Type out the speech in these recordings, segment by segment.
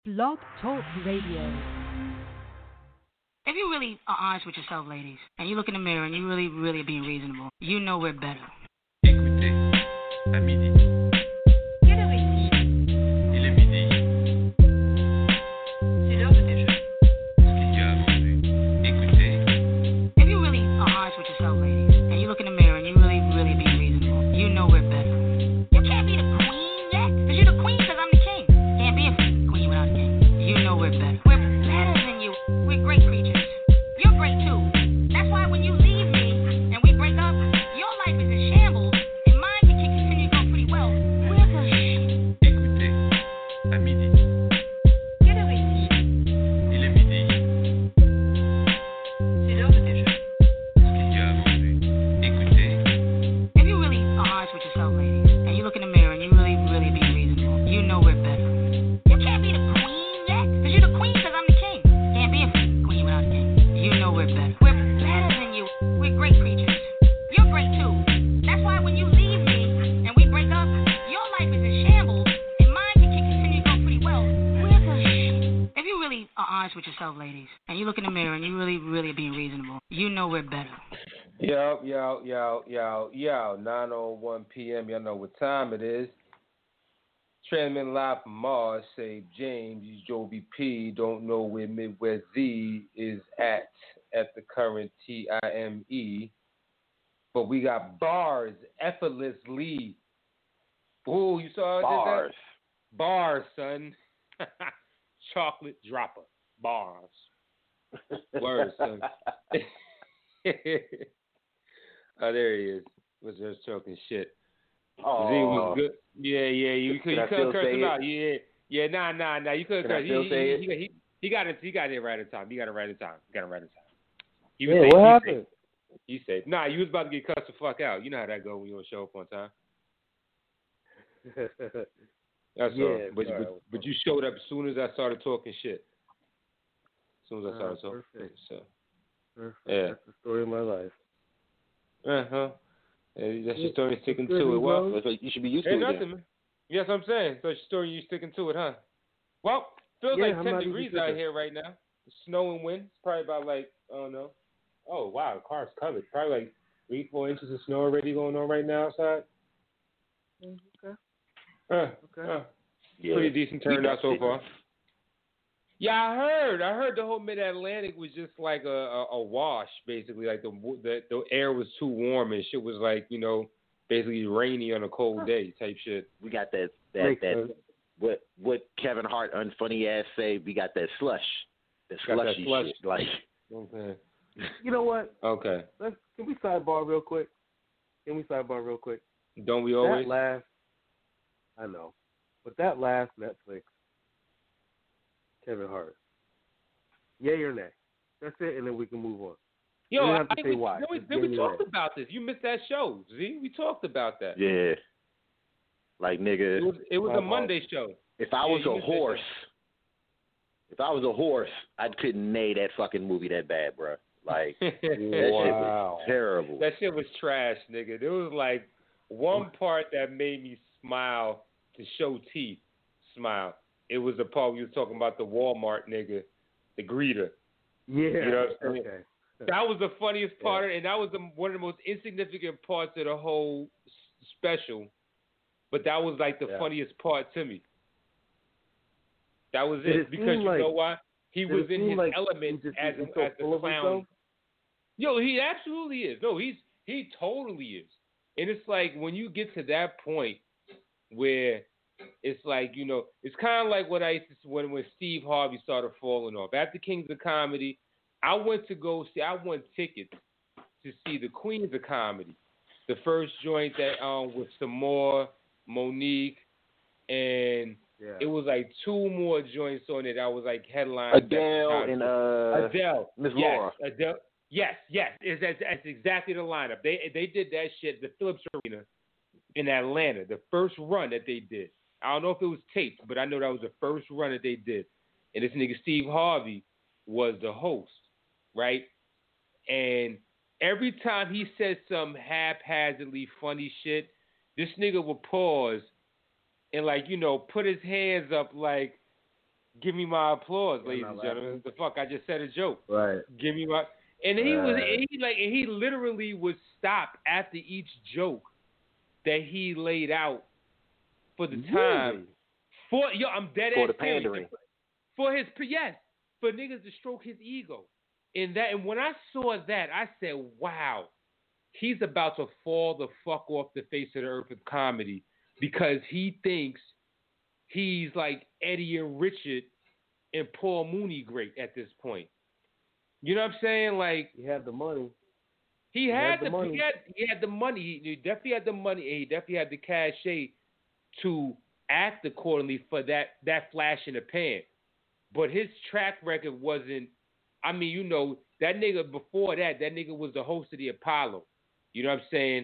Blog Talk Radio. If you really are honest with yourself, ladies, and you look in the mirror and you really are being reasonable, you know we're better. Écoutez, à midi. Il est midi. C'est l'heure de déjeuner. Ce qu'il y a à manger. Écoutez. If you really are honest with yourself, ladies, and you look in the mirror and you really being reasonable, you know we're better. You can't be the queen yet, because you're the queen because I'm the king. Can't be a queen without a king. You know we're better. We're better than you. We're great creatures. You're great too. That's why when you leave me and we break up, your life is in shambles and mine can continue to go pretty well. We're the Écoutez, à midi. Il est midi. C'est l'heure de déjeuner. Ce qu'il y a à manger. Écoutez. If you really are honest with yourself, ladies, and you look in the mirror and you really being reasonable, you know we're better. You can't be the queen yet, because you're the queen because I'm the king. Can't be a queen without a king. You know we're better. We're better than you. We're great creatures. You're great too. That's why when you leave me and we break up, your life is in shambles and mine can continue to go pretty well. We're the If you really are honest with yourself, ladies, and you look in the mirror and you really being reasonable, you know we're better. Yo, 9:01 p.m. Y'all know what time it is. Transmitting live from Mars, say James, Joby P. Don't know where Midwest Z is at the current TIME. But we got bars effortlessly. Ooh, you saw Bars. that? Bars, son. Chocolate dropper. Bars. Words, son. Oh, there he is. Was just talking shit. Oh, Z was good. Yeah. You couldn't curse him out. Yeah. Nah. You couldn't curse. He got it right at the time. He got it right at the time. He was what happened? He said, "Nah, you was about to get cussed the fuck out. You know how that go when you on show up on time." That's all. But you showed up as soon as I started talking shit. As soon as I started talking. Perfect. So. Perfect. Yeah. That's the story of my life. That's your story, sticking to it. Well, that's what you should be used to. Ain't nothing, man. Yes, I'm saying. So it's your story, you sticking to it, huh? Well, feels like 10 degrees out here right now. Snow and wind. It's probably about I don't know. Oh, wow, the car's covered. Probably 3-4 inches of snow already going on right now outside. Okay. Okay. Yeah. Pretty decent turnout so far. Yeah, I heard the whole Mid-Atlantic was just like a wash, basically. Like the air was too warm and shit was basically rainy on a cold day type shit. We got that what Kevin Hart unfunny ass say. We got that slush, that slushy shit. Like, okay. You know what? Okay. Can we sidebar real quick? Don't we always? I know, but that last Netflix. Kevin Hart. Yay or nay? That's it, and then we can move on. Yo, you don't have to say why. We talked about this. You missed that show, Z. We talked about that. Yeah. Like, nigga. It was a Monday show. If I was a horse, I couldn't neigh that fucking movie that bad, bro. Like, that shit was terrible. That shit was trash, nigga. There was one part that made me smile to show teeth. Smile. It was the part we was talking about the Walmart nigga, the greeter. Yeah. You know what I'm saying? Okay. That was the funniest part, and that was one of the most insignificant parts of the whole special. But that was the funniest part to me. That was it. Because you know why? He was in his element as a clown. Yo, he absolutely is. No, he totally is. And it's like when you get to that point where it's it's kind of like what I used to when Steve Harvey started falling off. After Kings of Comedy, I won tickets to see the Queens of Comedy, the first joint that with Samore, Monique, and it was 2 more joints on it. I was headline. Adele and Adele, Miss yes, Laura. Adele, yes. That's exactly the lineup. They did that shit, the Phillips Arena in Atlanta, the first run that they did. I don't know if it was taped, but I know that was the first run that they did. And this nigga Steve Harvey was the host, right? And every time he said some haphazardly funny shit, this nigga would pause and put his hands up Give me my applause, ladies and gentlemen. The fuck, I just said a joke. Right. Give me my. And he literally would stop after each joke that he laid out for the time. I'm dead for ass the pandering. For niggas to stroke his ego. And when I saw that, I said, wow, he's about to fall the fuck off the face of the earth with comedy because he thinks he's like Eddie and Richard and Paul Mooney great at this point. You know what I'm saying? Like, he had the money. He had the money. He definitely had the money, and he definitely had the cachet to act accordingly for that flash in the pan. But his track record wasn't. I mean, you know, that nigga before that nigga was the host of the Apollo. You know what I'm saying?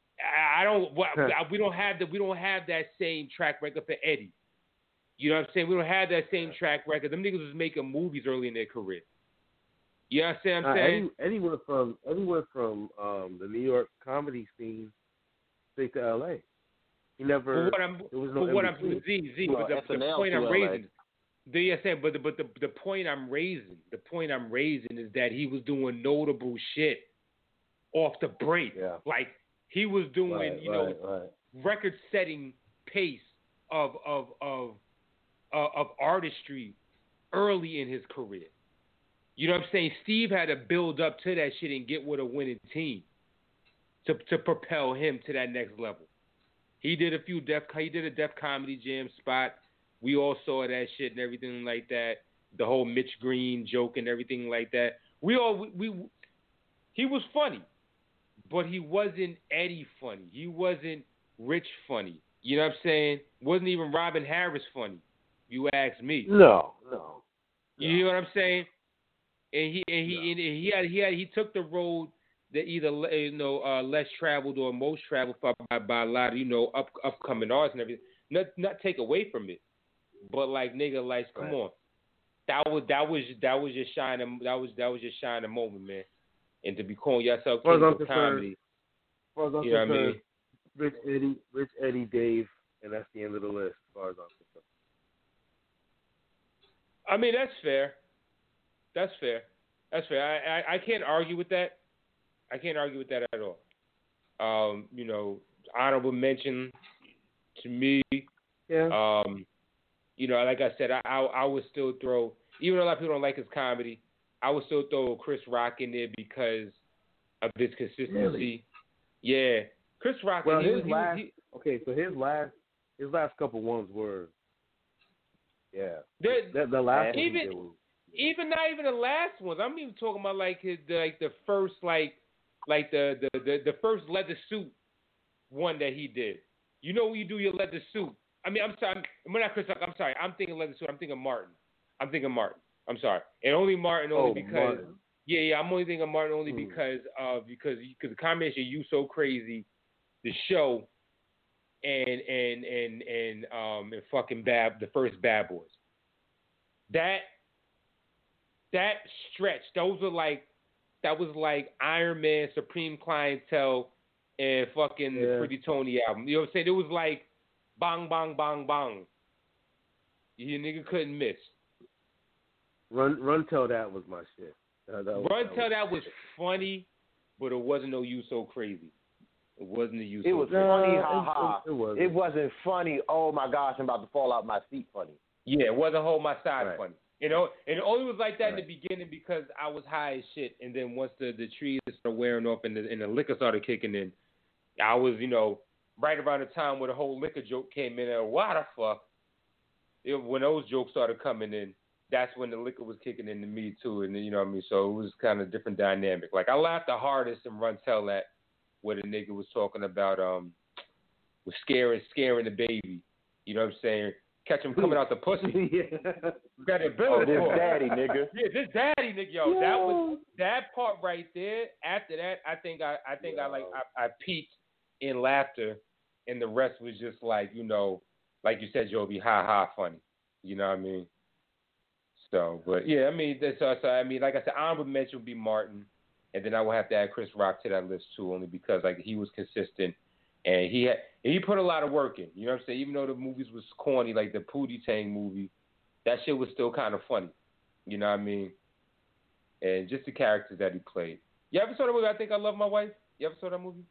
We don't have that same track record for Eddie. You know what I'm saying? We don't have that same track record. Them niggas was making movies early in their career. You know what I'm saying? Anywhere from the New York comedy scene straight to LA. He never. The point I'm raising. The point I'm raising is that he was doing notable shit off the break. Yeah. Like he was doing, record-setting pace of artistry early in his career. You know what I'm saying? Steve had to build up to that shit and get with a winning team to propel him to that next level. He did a Def Comedy Jam spot. We all saw that shit and everything like that. The whole Mitch Green joke and everything like that. He was funny, but he wasn't Eddie funny. He wasn't Rich funny. You know what I'm saying? Wasn't even Robin Harris funny. You ask me. No. You know what I'm saying? And he took the road that either less traveled or most traveled by a lot of upcoming artists and everything. Not take away from it, but like nigga, like come on, that was your shining moment, man. And to be calling yourself king of comedy, you know what I mean? Rich Eddie, Dave, and that's the end of the list as far as I'm concerned. I mean that's fair. That's fair. I can't argue with that. I can't argue with that at all. Honorable mention to me. Yeah. Like I said, I would still throw, even though a lot of people don't like his comedy, I would still throw Chris Rock in there because of his consistency. Really? Yeah. Chris Rock. Well, his last couple ones were, yeah. The last one. Even not even the last ones. I'm even talking about like the first the first leather suit one that he did. You know when you do your leather suit. I mean, I'm sorry. I'm not Chris Rock. I'm sorry. I'm thinking leather suit. I'm thinking Martin. I'm sorry. And only Martin because Martin. Yeah. I'm only thinking Martin only because the combination of You So Crazy, the show, and fucking the first Bad Boys. That stretch, that was like Iron Man, Supreme Clientele, and fucking the Pretty Tony album. You know what I'm saying? It was like bang, bang, bang, bang. You nigga couldn't miss. Run Tell That was my shit. That was funny, but it wasn't no You So Crazy. It wasn't a You So It was Crazy. funny, haha. It wasn't funny. Oh my gosh, I'm about to fall out my seat. Funny. Yeah, it wasn't Hold My Side funny. And it only was like that in the Right. beginning because I was high as shit, and then once the trees started wearing off and the liquor started kicking in, I was right around the time where the whole liquor joke came in. And what the fuck? When those jokes started coming in, that's when the liquor was kicking into me too, and you know what I mean. So it was kind of different dynamic. Like I laughed the hardest in Run Tell That, where the nigga was talking about was scaring the baby. You know what I'm saying? Catch him coming out the pussy. Yeah. Got a bill. Oh, this daddy nigga. Yeah, this daddy nigga. Yo, that part right there. After that, I think I peaked in laughter, and the rest was just like like you said, Joby, ha ha, funny. You know what I mean? So, but yeah, I mean, like I said, honorable mention would be Martin, and then I would have to add Chris Rock to that list too, only because like he was consistent. And he put a lot of work in. You know what I'm saying? Even though the movies was corny, like the Pootie Tang movie, that shit was still kind of funny. You know what I mean? And just the characters that he played. You ever saw the movie I Think I Love My Wife? You ever saw that movie?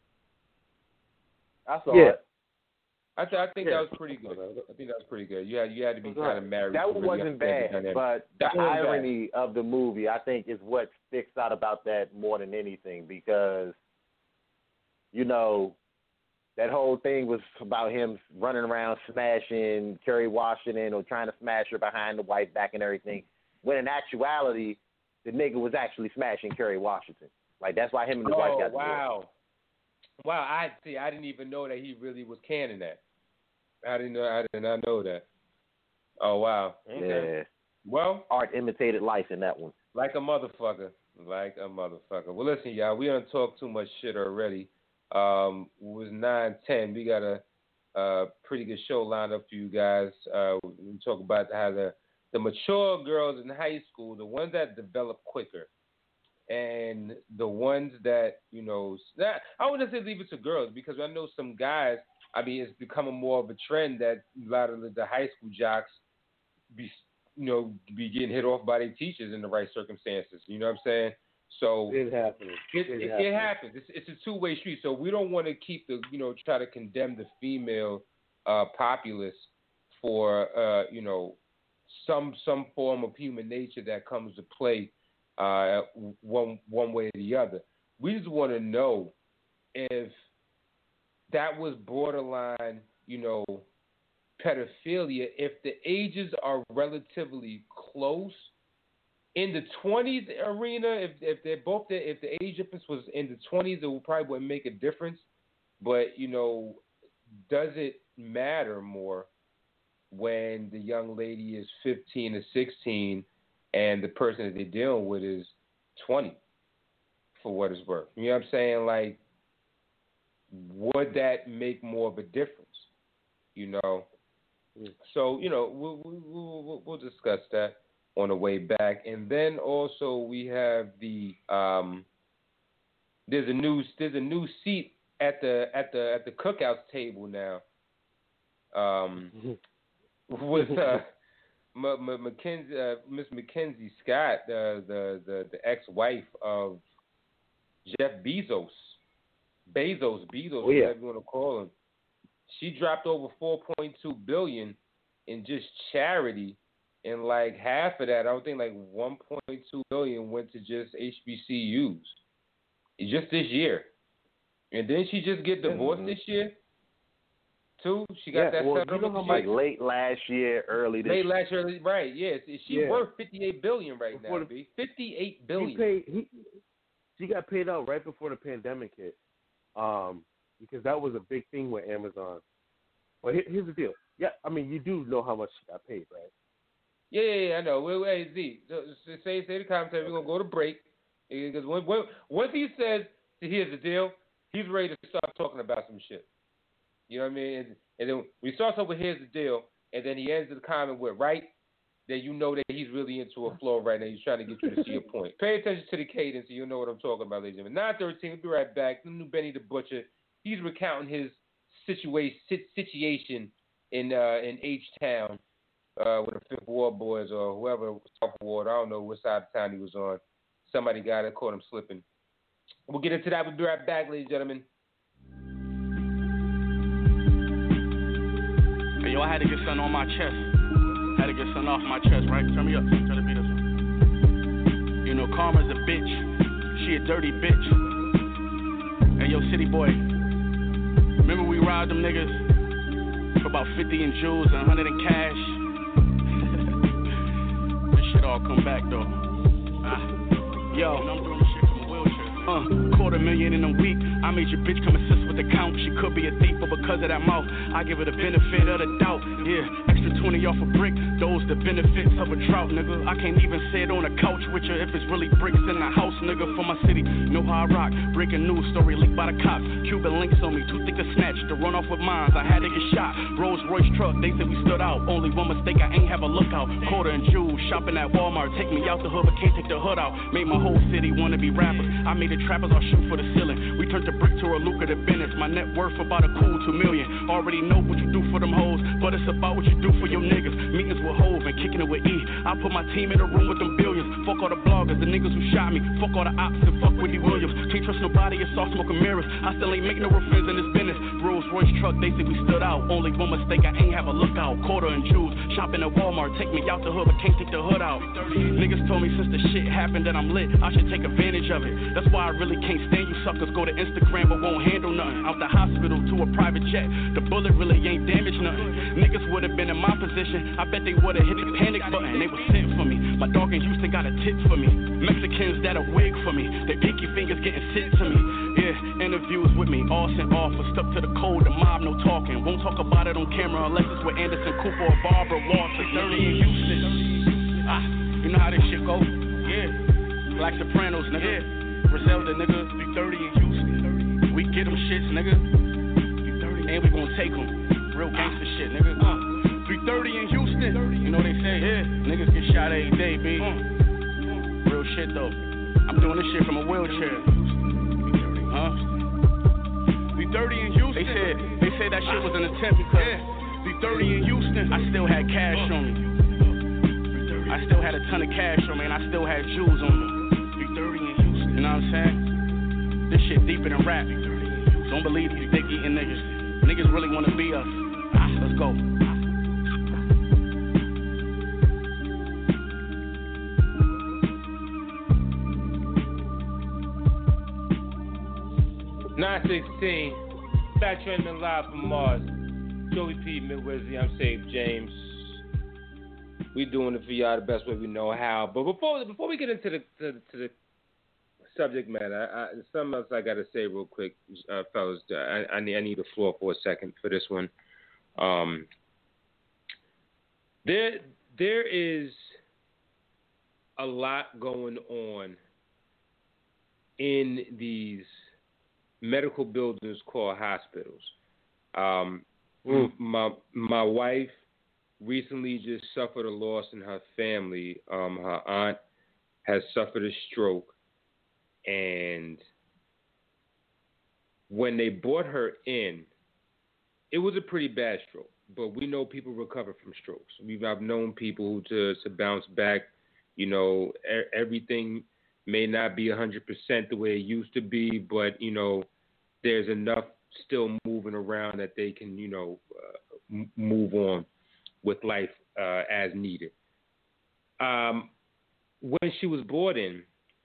I saw it. I think that was pretty good. I think that was pretty good. You had to be kind of married. That one wasn't bad, but the irony of the movie, I think, is what sticks out about that more than anything because, you know, that whole thing was about him running around smashing Kerry Washington or trying to smash her behind the wife back and everything, when in actuality, the nigga was actually smashing Kerry Washington. Like, that's why him and the wife got divorced. Wow, I didn't even know that he really was canon that. I did not know that. Oh, wow. Okay. Yeah. Well, art imitated life in that one. Like a motherfucker. Well, listen, y'all, we done talked too much shit already. It was 9:10. We got a pretty good show lined up for you guys. We talk about how the mature girls in high school, the ones that develop quicker, and the ones that, you know, I wouldn't say leave it to girls because I know some guys, I mean, it's becoming more of a trend that a lot of the high school jocks be getting hit off by their teachers in the right circumstances. You know what I'm saying? So it happens. It happens. It's a two-way street. So we don't want to keep try to condemn the female populace for some form of human nature that comes to play one way or the other. We just want to know if that was borderline, pedophilia, if the ages are relatively close. In the 20s arena, if the age difference was in the 20s, it probably wouldn't make a difference. But, does it matter more when the young lady is 15 or 16 and the person that they're dealing with is 20, for what it's worth? You know what I'm saying? Like, would that make more of a difference? So, we'll discuss that on the way back. And then also we have the there's a new seat at the cookouts table now. With Miss Mackenzie Scott, the ex-wife of Jeff Bezos, whatever you want to call him. She dropped over $4.2 billion in just charity, and like half of that, I don't think like $1.2 billion went to just HBCUs, just this year. And didn't she just get divorced this year? Too? She got that set up like late last year, early this year. Late last year, right? Yes, she's worth $58 billion right now. $58 billion. She got paid out right before the pandemic hit, because that was a big thing with Amazon. But here's the deal. Yeah, I mean, you do know how much she got paid, right? Yeah, I know. Wait, Z. Say the commentary. We're gonna go to break because once he says here's the deal, he's ready to start talking about some shit. You know what I mean? And then we start off with here's the deal, and then he ends the comment with right. Then you know that he's really into a flow right now. He's trying to get you to see a point. Pay attention to the cadence, so you'll know what I'm talking about, ladies and gentlemen. 9:13. We'll be right back. The new Benny the Butcher. He's recounting his situation in H-Town with the Fifth Ward boys or whoever, South Ward. I don't know what side of town he was on. Somebody got it, caught him slipping. We'll get into that. We'll be right back, ladies and gentlemen. Hey, yo, I had to get something on my chest. Had to get something off my chest, right? Turn me up. Turn the beat up. Karma's a bitch. She a dirty bitch. Hey, yo, City Boy. Remember we robbed them niggas for about 50 in jewels and 100 in cash? This shit all come back, though. Yo. I'm doing shit from a wheelchair. $250,000 in a week. I made your bitch come assist with the count. She could be a thief, but because of that mouth, I give her the benefit of the doubt. Yeah, extra 20 off a brick. Those the benefits of a drought, nigga. I can't even sit on a couch with you if it's really bricks in the house, nigga. For my city, know how I rock. Breaking news story leaked by the cops. Cuban links on me, too thick to snatch. To run off with mines, I had to get shot. Rolls Royce truck, they said we stood out. Only one mistake, I ain't have a lookout. Quarter and jewels, shopping at Walmart. Take me out the hood, but can't take the hood out. Made my whole city wanna be rappers. I made the trappers all shoot for the ceiling. We turned the brick to a lucrative business. My net worth about a cool $2 million. Already know what you do for them hoes, but it's about what you do for your niggas. Meetings with Hov and kicking it with E. I put my team in a room with them billions. Fuck all the bloggers, the niggas who shot me. Fuck all the ops and fuck Wendy Williams. Can't trust nobody, it's soft smoking mirrors. I still ain't making no real friends in this business. Rolls Royce truck, they say we stood out. Only one mistake, I ain't have a lookout. Quarter and jewels, shopping at Walmart. Take me out the hood, but can't take the hood out. Niggas told me since the shit happened that I'm lit, I should take advantage of it. That's why I really can't stand you suckers. Go to Instagram but won't handle nothing. Out the hospital to a private jet, the bullet really ain't damaged nothing. Niggas would've been in my position, I bet they would've hit the panic button. They was sent for me. My dog in Houston got a tip for me. Mexicans that a wig for me. Their pinky fingers getting sent to me. Yeah, interviews with me, all sent off. Stuck to the code, the mob no talking. Won't talk about it on camera unless it's with Anderson Cooper or Barbara Walters. 30 in Houston. You know how this shit go? Yeah. Black Sopranos, nigga. Yeah. Griselda, nigga. 330 in Houston. We get them shits, nigga. And we gon' take them. Real gangster shit, nigga. 330 in Houston. You know what they say? Yeah. Niggas get shot every day, B. Real shit, though. I'm doing this shit from a wheelchair. 330 in Houston. They said that shit was an attempt because 330 in Houston, I still had cash on me. I still had a ton of cash on me, and I still had jewels on me. 330 in Houston. You know what I'm saying? This shit deeper than rap. Don't believe these dick-eating niggas. Niggas really want to be us. Let's go. Back trending live from Mars. Joey P, Midwesty, I'm Save James. We doing it for y'all the best way we know how. But before we get into the subject matter, something else I gotta say real quick, fellas. I need the floor for a second for this one. There is a lot going on in these medical buildings called hospitals. My wife recently just suffered a loss in her family. Her aunt has suffered a stroke, and when they brought her in, it was a pretty bad stroke. But we know people recover from strokes. I've known people to bounce back. You know, everything may not be 100% the way it used to be, but, you know, there's enough still moving around that they can, you know, move on with life as needed. When she was brought in,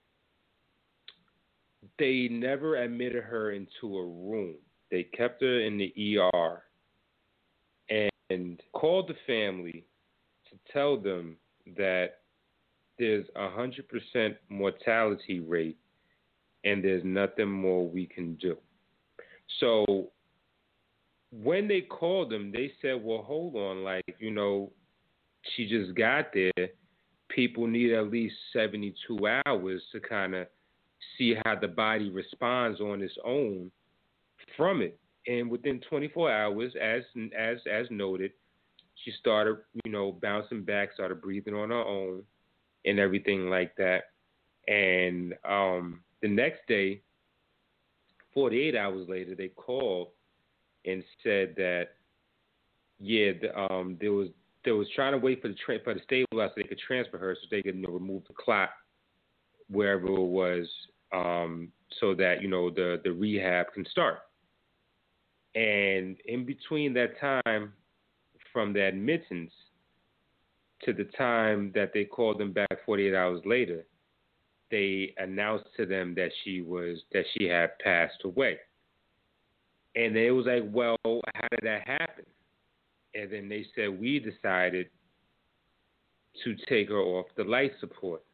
they never admitted her into a room. They kept her in the ER and called the family to tell them that there's 100% mortality rate and there's nothing more we can do. So when they called them, they said, well, hold on, like, you know, she just got there. People need at least 72 hours to kind of see how the body responds on its own from it. And within 24 hours, as noted, she started, you know, bouncing back, started breathing on her own and everything like that. And the next day, 48 hours later, they called and said that, yeah, they was trying to wait for the stabilizer so they could transfer her, so they could, you know, remove the clot wherever it was, so that, you know, the rehab can start. And in between that time, from the admittance to the time that they called them back 48 hours later, they announced to them that she had passed away. And it was like, well, how did that happen? And then they said, we decided to take her off the life support.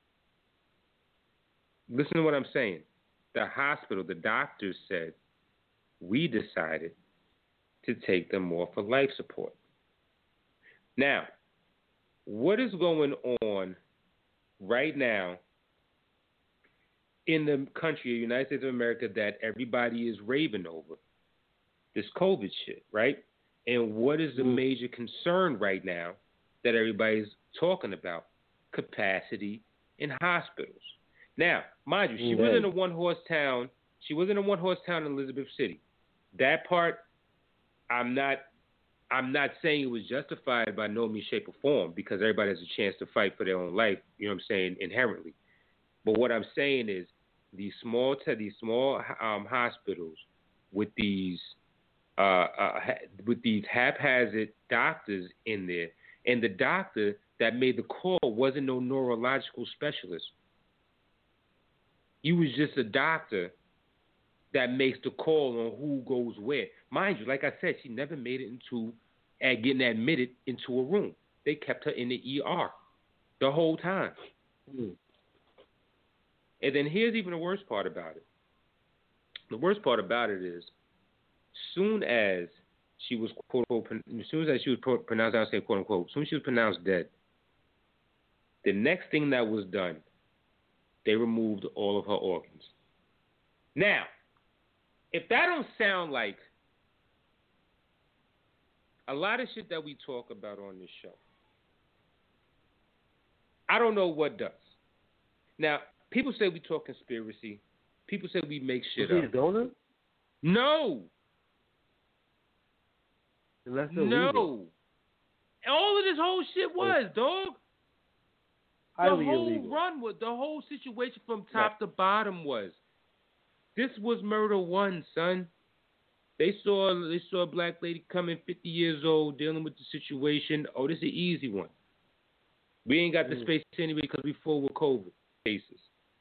Listen to what I'm saying. The hospital, the doctors said, we decided to take them off of life support. Now, what is going on right now in the country, the United States of America, that everybody is raving over? This COVID shit, right? And what is the major concern right now that everybody's talking about? Capacity in hospitals. Now, mind you, she was in a one-horse town She wasn't a one-horse town in Elizabeth City. That part, I'm not saying it was justified by no means, shape, or form, because everybody has a chance to fight for their own life, you know what I'm saying, inherently. But what I'm saying is these small hospitals with these haphazard doctors in there, and the doctor that made the call wasn't no neurological specialist. He was just a doctor that makes the call on who goes where. Mind you, like I said, she never made it into getting admitted into a room. They kept her in the ER the whole time. Mm. And then here's even the worst part about it. The worst part about it is, soon as she was quote unquote, as soon as she was pronounced, I say quote unquote, as soon as she was pronounced dead, the next thing that was done, they removed all of her organs. Now, if that don't sound like a lot of shit that we talk about on this show, I don't know what does. Now, people say we talk conspiracy. People say we make shit up. Donut? No. No. All of this whole shit was, dog. Highly the whole illegal. Run was, the whole situation from top to bottom was. This was murder one, son. They saw a black lady coming 50 years old, dealing with the situation. Oh, this is an easy one. We ain't got the space anyway because we full with COVID cases.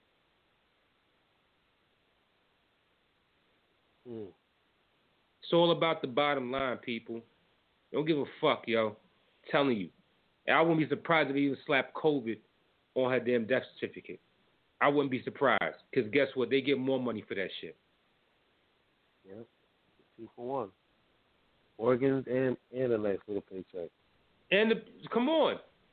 It's all about the bottom line, people. Don't give a fuck, yo. I'm telling you. And I wouldn't be surprised if they even slapped COVID on her damn death certificate. I wouldn't be surprised. Because guess what? They get more money for that shit. Yep. 2 for 1. Organs and a nice little paycheck. And come on.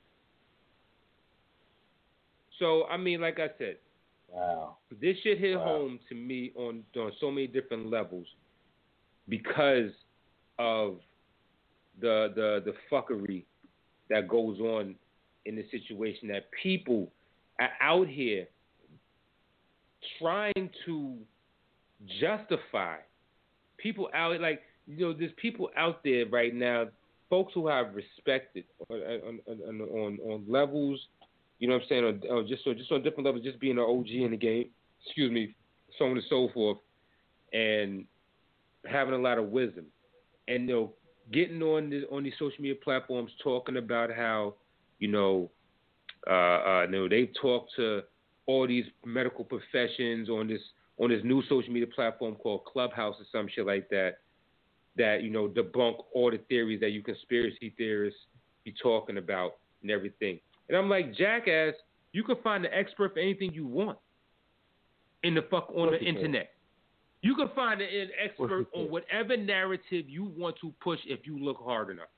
So, I mean, like I said, wow, this shit hit home to me on so many different levels because of the fuckery that goes on in the situation, that people are out here trying to justify. People out, like, you know, there's people out there right now, folks who have respected on levels, you know what I'm saying, or just on different levels, just being an OG in the game, so on and so forth, and having a lot of wisdom, and, you know, getting on these social media platforms talking about how, you know, they talk to all these medical professions on this new social media platform called Clubhouse or some shit like that, you know, debunk all the theories that you conspiracy theorists be talking about and everything. And I'm like, jackass, you can find an expert for anything you want on the internet. You can find an expert on whatever narrative you want to push if you look hard enough.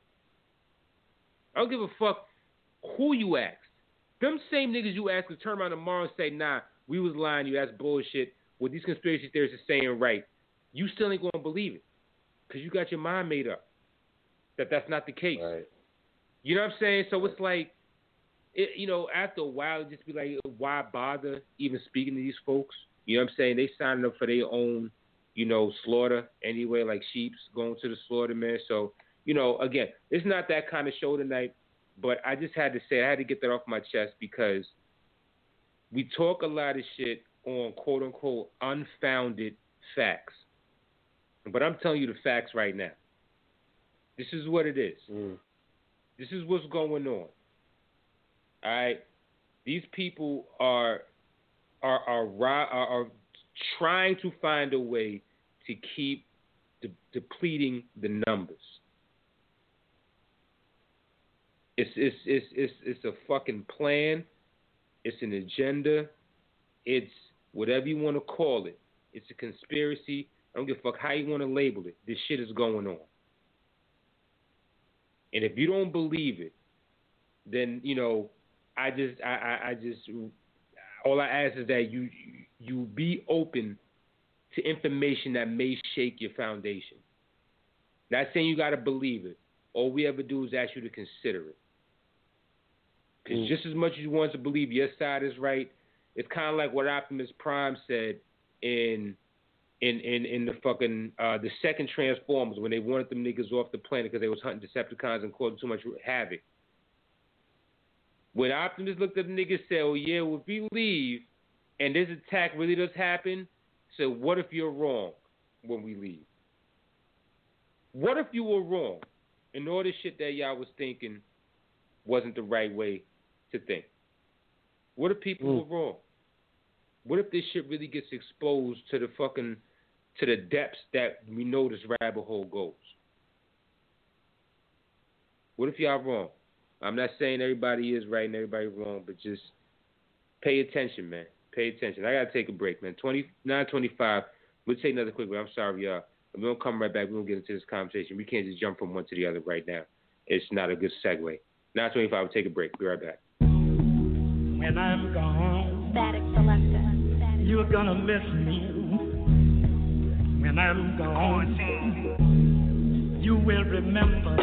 I don't give a fuck who you ask. Them same niggas you ask to turn around tomorrow and say, nah, we was lying, you, that's bullshit. What these conspiracy theorists are saying right. You still ain't going to believe it because you got your mind made up that that's not the case. Right. You know what I'm saying? So it's like, you know, after a while, just be like, why bother even speaking to these folks? You know what I'm saying? They signed up for their own, you know, slaughter anyway, like sheeps going to the slaughter, man. So, you know, again, it's not that kind of show tonight, but I just had to say, I had to get that off my chest because we talk a lot of shit on quote-unquote unfounded facts. But I'm telling you the facts right now. This is what it is. This is what's going on. All right? These people are trying to find a way to keep depleting the numbers. It's a fucking plan. It's an agenda. It's whatever you want to call it. It's a conspiracy. I don't give a fuck how you want to label it. This shit is going on. And if you don't believe it, then, you know, I just all I ask is that you be open to information that may shake your foundation. Not saying you got to believe it. All we ever do is ask you to consider it. Because just as much as you want to believe your side is right, it's kind of like what Optimus Prime said in in the fucking the second Transformers when they wanted them niggas off the planet because they was hunting Decepticons and causing too much havoc. When Optimus looked at the niggas and said, "Oh yeah, well, if we leave and this attack really does happen, so what if you're wrong when we leave? What if you were wrong and all this shit that y'all was thinking wasn't the right way to think? What if people were wrong? What if this shit really gets exposed to the depths that we know this rabbit hole goes? What if y'all wrong? I'm not saying everybody is right and everybody wrong, but just pay attention, man. Pay attention. I gotta take a break, man. 9:25. We'll take another quick break. I'm sorry, y'all. We're gonna come right back. We're gonna get into this conversation. We can't just jump from one to the other right now. It's not a good segue. 9:25. We'll take a break. Be right back. When I'm gone, Static Selector, you're gonna miss me. When I'm gone, you will remember.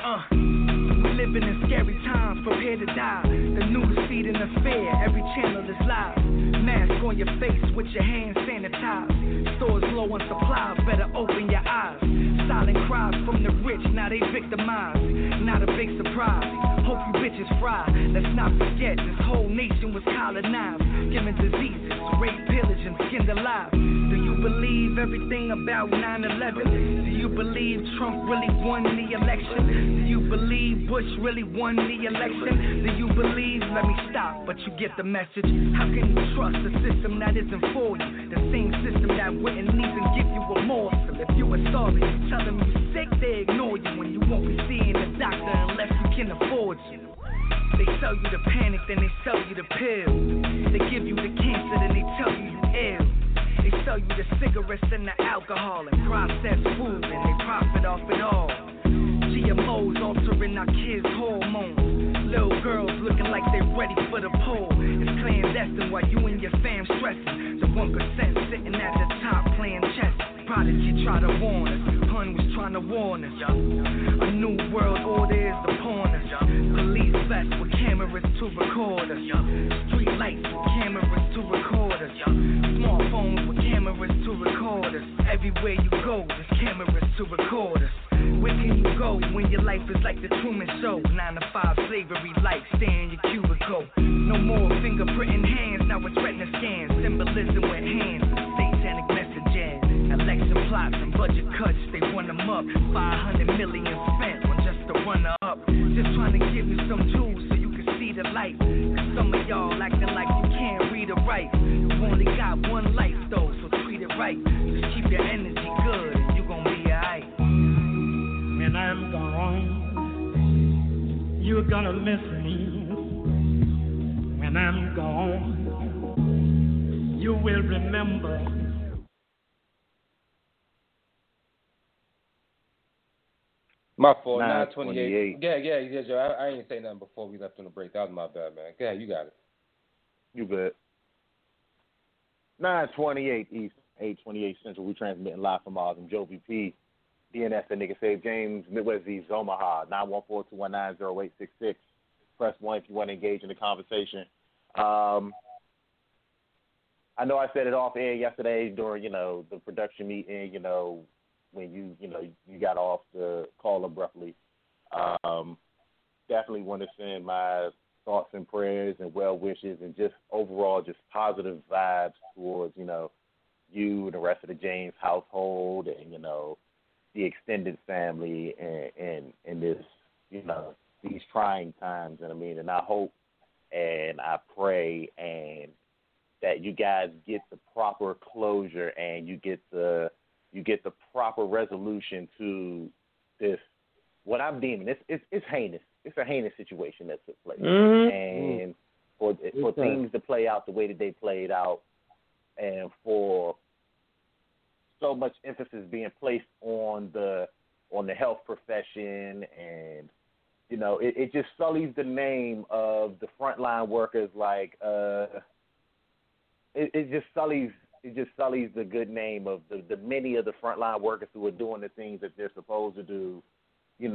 Living in scary times, prepare to die. The news feeding us fear, every channel is live. Mask on your face with your hands sanitized. Stores low on supplies, better open your eyes. Silent cries from the rich, now they victimized. Not a big surprise, hope you bitches fry. Let's not forget, this whole nation was colonized. Given diseases, rape, pillage, and skinned alive. Do you believe everything about 9/11? Do you believe Trump really won the election? Do you believe Bush really won the election? Do you believe, let me stop, but you get the message. How can you trust a system that isn't for you? The same system that wouldn't even give you a morsel. If you are sorry, you tell them you're sick, they ignore you. And you won't be seeing a doctor unless you can afford you. They tell you to panic, then they sell you the pill. They give you the cancer, then they tell you you're ill. They sell you the cigarettes and the alcohol and processed food, and they profit off it all. GMOs altering our kids' hormones. Little girls looking like they ready for the pole. It's clandestine while you and your fam stressing. The 1% sitting at the top playing chess. Prodigy try to warn us, Pun was trying to warn us. A new world order is upon us. Police vests with cameras to record us. Street lights with cameras to record us. Smartphones with cameras to record us. Everywhere you go, there's cameras to record us. Where can you go when your life is like the Truman Show? 9 to 5 slavery life, stay in your cubicle. No more fingerprinting hands, now it's retina scans. Symbolism with hands and satanic messages. Election plots and budget cuts, they run them up. 500 million spent on just a runner up. Just trying to give you some tools so you can see the light. Cause some of y'all acting like you can't read or write. You only got one life though, so treat it right. Just keep your energy good and you gon' be alright. When I'm gone, you're gonna miss me. When I'm gone, you will remember. My fault. 9:28. Yeah, Joe. I ain't say nothing before we left on the break. That was my bad, man. Go ahead, you got it. You good. 9:28 East, 8:28 Central. We transmitting live from Mars and Joe VP. DNS and Nigga Save James, Midwest East, Omaha, 914-219-0866. Press 1 if you want to engage in the conversation. I know I said it off air yesterday during, the production meeting, when you got off the call abruptly. Definitely want to send my thoughts and prayers and well wishes and just overall just positive vibes towards, you and the rest of the James household and, the extended family and this, these trying times. And and I hope and I pray and that you guys get the proper closure and you get the proper resolution to this. What I'm deeming, it's heinous. It's a heinous situation that took place, and for things to play out the way that they played out, and for so much emphasis being placed on the health profession, and it just sullies the name of the frontline workers. Like it just sullies the good name of the many of the frontline workers who are doing the things that they're supposed to do. It's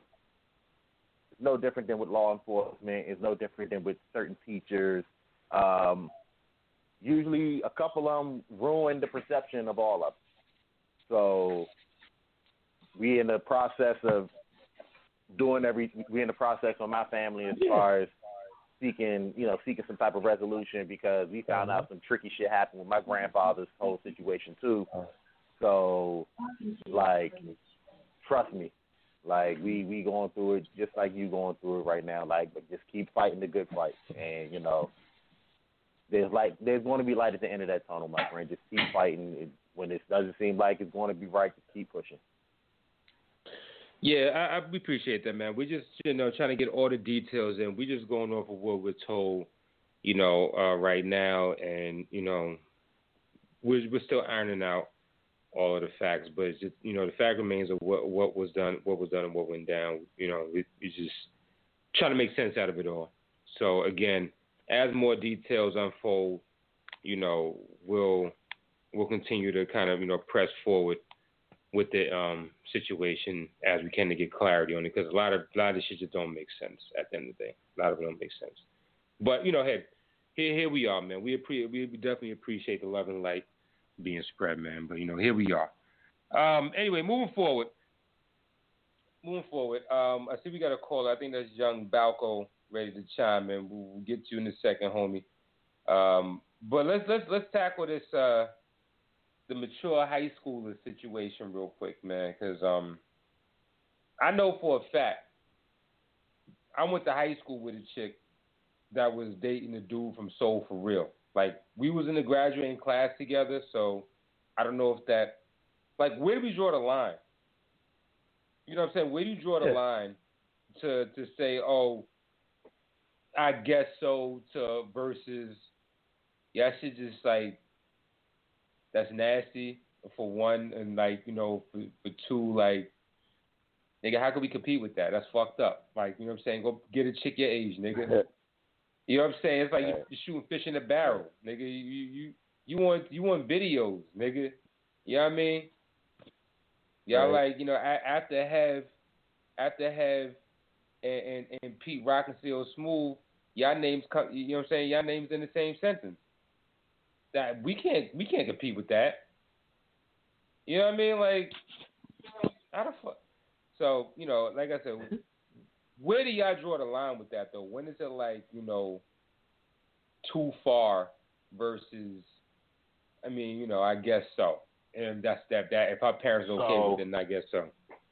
no different than with law enforcement. It's no different than with certain teachers. Usually a couple of them ruin the perception of all of them. So we in the process of we in the process on my family as far as seeking some type of resolution, because we found out some tricky shit happened with my grandfather's whole situation too. So, like, trust me, like we going through it just like you going through it right now. Like, but just keep fighting the good fight, and there's going to be light at the end of that tunnel, my friend. Just keep fighting. When it doesn't seem like it's going to be right, just keep pushing. Yeah, we appreciate that, man. We just, trying to get all the details in. We just going off of what we're told, right now, and we're still ironing out all of the facts. But it's just, the fact remains of what was done, and what went down. We just trying to make sense out of it all. So again, as more details unfold, we'll continue to kind of press forward with the situation as we can to get clarity on it, because a lot of this shit just don't make sense at the end of the day. A lot of it don't make sense. But hey, here we are, man. We definitely appreciate the love and light being spread, man. But here we are. Anyway, moving forward. I see we got a caller. I think that's Young Balco ready to chime in. We'll get to you in a second, homie. But let's tackle this. The mature high schooler situation real quick, man, because I know for a fact I went to high school with a chick that was dating a dude from Soul for Real. Like, we was in the graduating class together, so I don't know if that, like, where do we draw the line? You know what I'm saying? Where do you draw the line to say, oh, I guess so, to versus, yeah, that shit just like, that's nasty for one, and like, for two, like, nigga, how can we compete with that? That's fucked up. Like, you know what I'm saying? Go get a chick your age, nigga. You know what I'm saying? It's like you're shooting fish in a barrel, nigga. You want videos, nigga. You know what I mean? Y'all like, after have and Pete Rock and CeeLo Smooth, y'all names come, you know what I'm saying? Y'all names in the same sentence. That we can't compete with that. You know what I mean? Like, how the fuck? So, like I said, where do y'all draw the line with that though? When is it like, too far versus, I mean, I guess so. And that's that. If our parents are okay with it, then I guess so.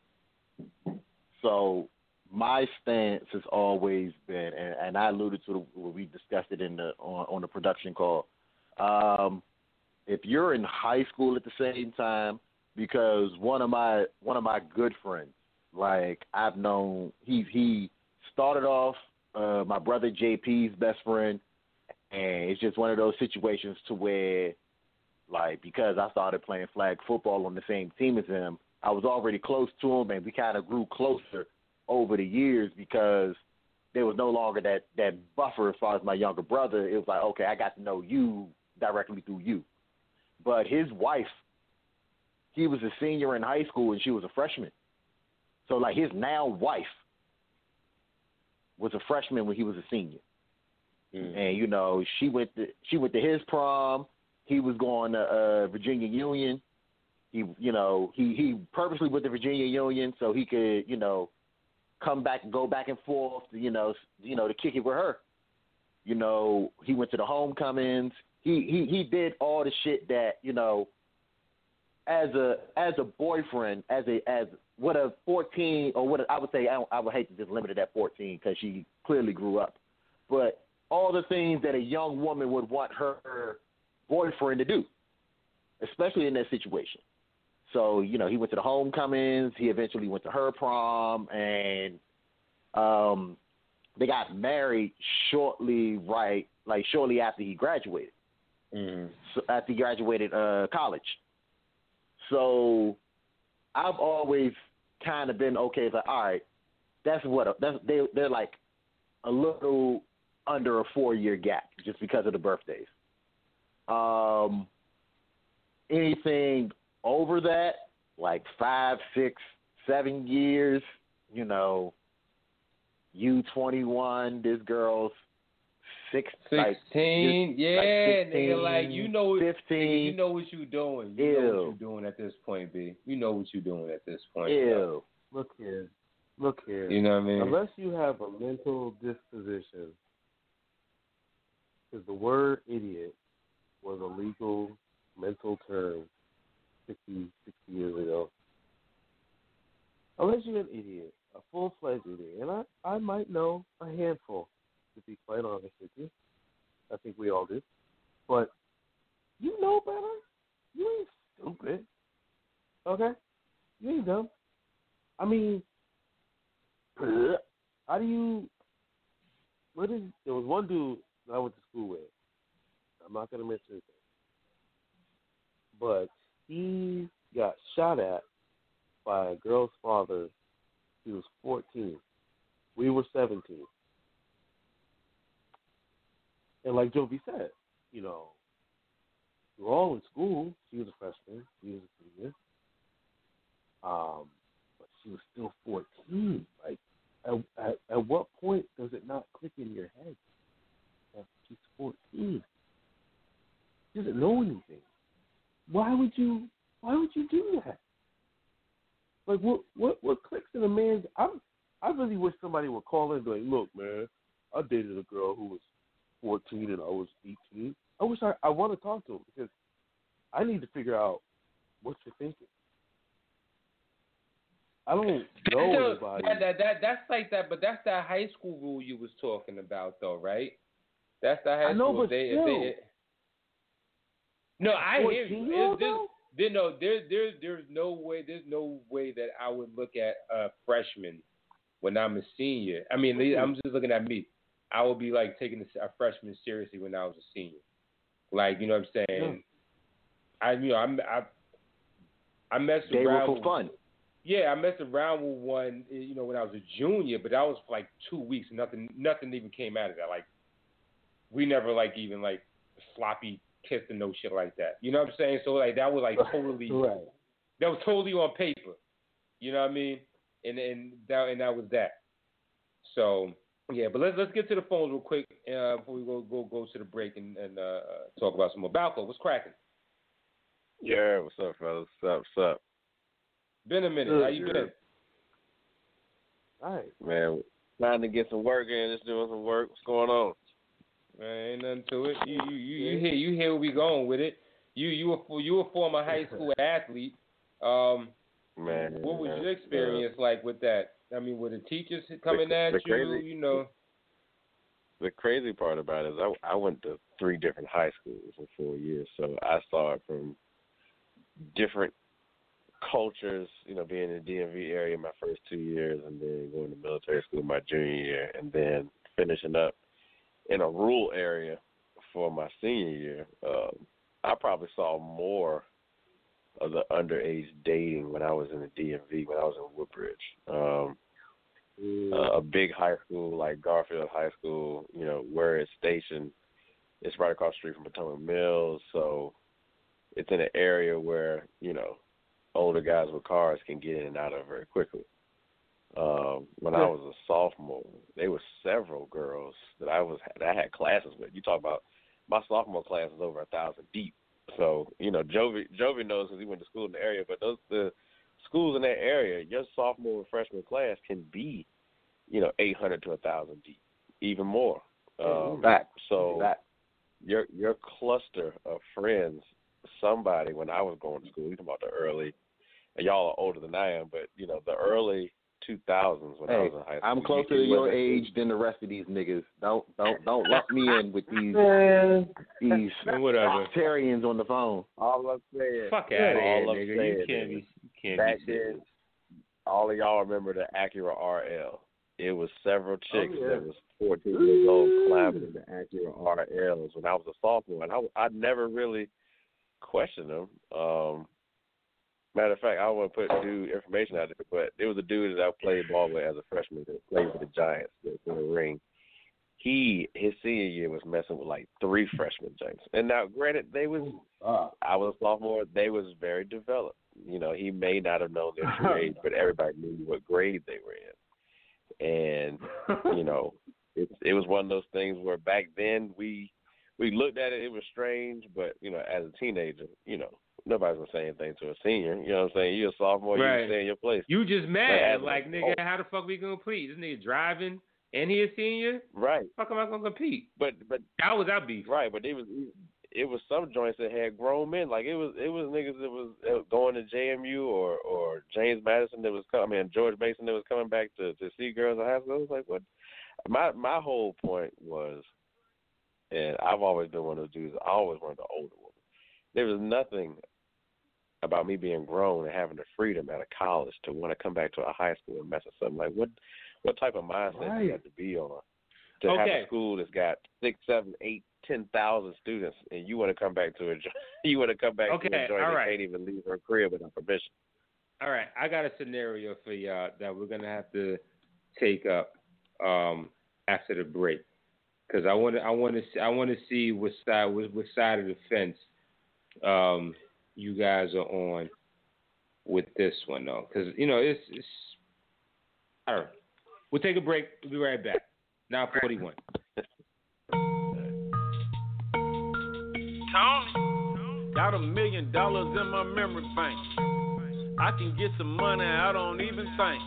So my stance has always been, and I alluded to when we discussed it on the production call. If you're in high school at the same time, because one of my good friends, like, I've known, he started off my brother JP's best friend, and it's just one of those situations to where, like, because I started playing flag football on the same team as him, I was already close to him, and we kind of grew closer over the years because there was no longer that buffer as far as my younger brother. It was like, okay, I got to know you directly through you. But his wife, he was a senior in high school and she was a freshman. So, like, his now wife was a freshman when he was a senior. And, she went to his prom. He was going to Virginia Union. He purposely went to Virginia Union so he could, go back and forth, to kick it with her. He went to the homecomings. He did all the shit that, as a boyfriend, as what a 14, or what I would say, I would hate to just limit it at 14 because she clearly grew up, but all the things that a young woman would want her boyfriend to do, especially in that situation. So, he went to the homecomings. He eventually went to her prom, and they got married shortly after he graduated. So after he graduated college. So I've always kind of been okay. It's like, all right, they're like a little under a 4-year gap just because of the birthdays. Anything over that, like 5, 6, 7 years, you 21, this girl's 16. Nigga, like you know, 15. You know what you doing. You know what you doing at this point, B. You know what you doing at this point. Ew. Look here. You know what I mean? Unless you have a mental disposition, because the word idiot was a legal mental term 60 years ago. Unless you're an idiot, a full-fledged idiot, and I might know a handful, to be quite honest with you. I think we all do. But you know better. You ain't stupid. Okay? You ain't dumb. I mean, how do you... There was one dude that I went to school with. I'm not going to mention his name. But he got shot at by a girl's father. He was 14. We were 17. And like Jovi said, you know, we were all in school. She was a freshman. He was a senior. But she was still 14. Like, at what point does it not click in your head that she's 14? She doesn't know anything. Why would you do that? Like, what clicks in a man's... I really wish somebody would call in and be like, look, man, I dated a girl who was 14 and I was 18. I wish I want to talk to him because I need to figure out what you're thinking. I don't know anybody. That's like that, but that's that high school rule you was talking about, though, right? That's the high school. But still. No, I hear you. There's no way that I would look at a freshman when I'm a senior. I mean, I'm just looking at me. I would be like taking a freshman seriously when I was a senior. Like, you know what I'm saying? Yeah. I messed around. They were for fun. Yeah, I messed around with one, you know, when I was a junior, but that was for like 2 weeks. Nothing even came out of that. Like, we never like even like sloppy kissed and no shit like that. You know what I'm saying? So like that was like totally right. That was totally on paper. You know what I mean? And that was that. So yeah, but let's get to the phones real quick before we go to the break and talk about some more. Balco, what's cracking? Yeah, what's up, fellas? What's up? Been a minute. How you been? All right. Man, trying to get some work in. Just doing some work. What's going on? Man, ain't nothing to it. You hear where we going with it. You a former high school athlete. Man, what was your experience like with that? I mean, were the teachers coming at you? You know. The crazy part about it is I went to 3 different high schools in 4 years, so I saw it from different cultures, you know, being in the DMV area my first 2 years and then going to military school my junior year and then finishing up in a rural area for my senior year. I probably saw more of the underage dating when I was in the DMV, when I was in Woodbridge. A big high school like Garfield High School, you know, where it's stationed, it's right across the street from Potomac Mills, so it's in an area where, you know, older guys with cars can get in and out of very quickly. When I was a sophomore, there were several girls that I had classes with. You talk about my sophomore class is over 1,000 deep. So, you know, Jovi knows because he went to school in the area, but the schools in that area, your sophomore and freshman class can be, you know, 800 to 1,000 deep, even more. Your cluster of friends, somebody when I was going to school, you talking about the early, and y'all are older than I am, but you know the early 2000s when I was in high school. I'm closer to your age than the rest of these niggas. Don't lump me in with these whatever Tyrians on the phone. All I'm saying, fuck out of here, nigga. You can't back be then, all of y'all remember the Acura RL. It was several chicks that was 14 years old climbing in the Acura RLs when I was a sophomore, and I never really questioned them. Matter of fact, I don't want to put dude information out there, but there was a dude that I played ball with as a freshman that played with the Giants that's in the ring. His senior year was messing with like 3 freshmen Giants. And now, granted, I was a sophomore, they was very developed. You know, he may not have known their true age, but everybody knew what grade they were in. And, you know, it was one of those things where back then we looked at it. It was strange, but as a teenager, nobody's gonna say anything to a senior. You know what I'm saying? You're a sophomore, you stay in your place. You just mad, like nigga, how the fuck we gonna compete? This nigga driving and he a senior? Right. Fuck am I gonna compete? But that was our beef. Right, but it was some joints that had grown men. Like it was niggas that was going to JMU or James Madison that was George Mason that was coming back to see girls in high school. I was like, what? My whole point was, and I've always been one of those dudes. I always wanted an older woman. There was nothing about me being grown and having the freedom out of college to want to come back to a high school and mess with something. Like what type of mindset do you have to be on to have a school that's got 6, 7, 8, 10,000 students, and you want to come back to a joint that can't even leave her crib without permission? All right, I got a scenario for y'all that we're gonna have to take up after the break, because I want to see what side of the fence you guys are on with this one though, because it's all right. We'll take a break. We'll be right back. 9:41. Tony, got $1 million in my memory bank. I can get some money, I don't even think.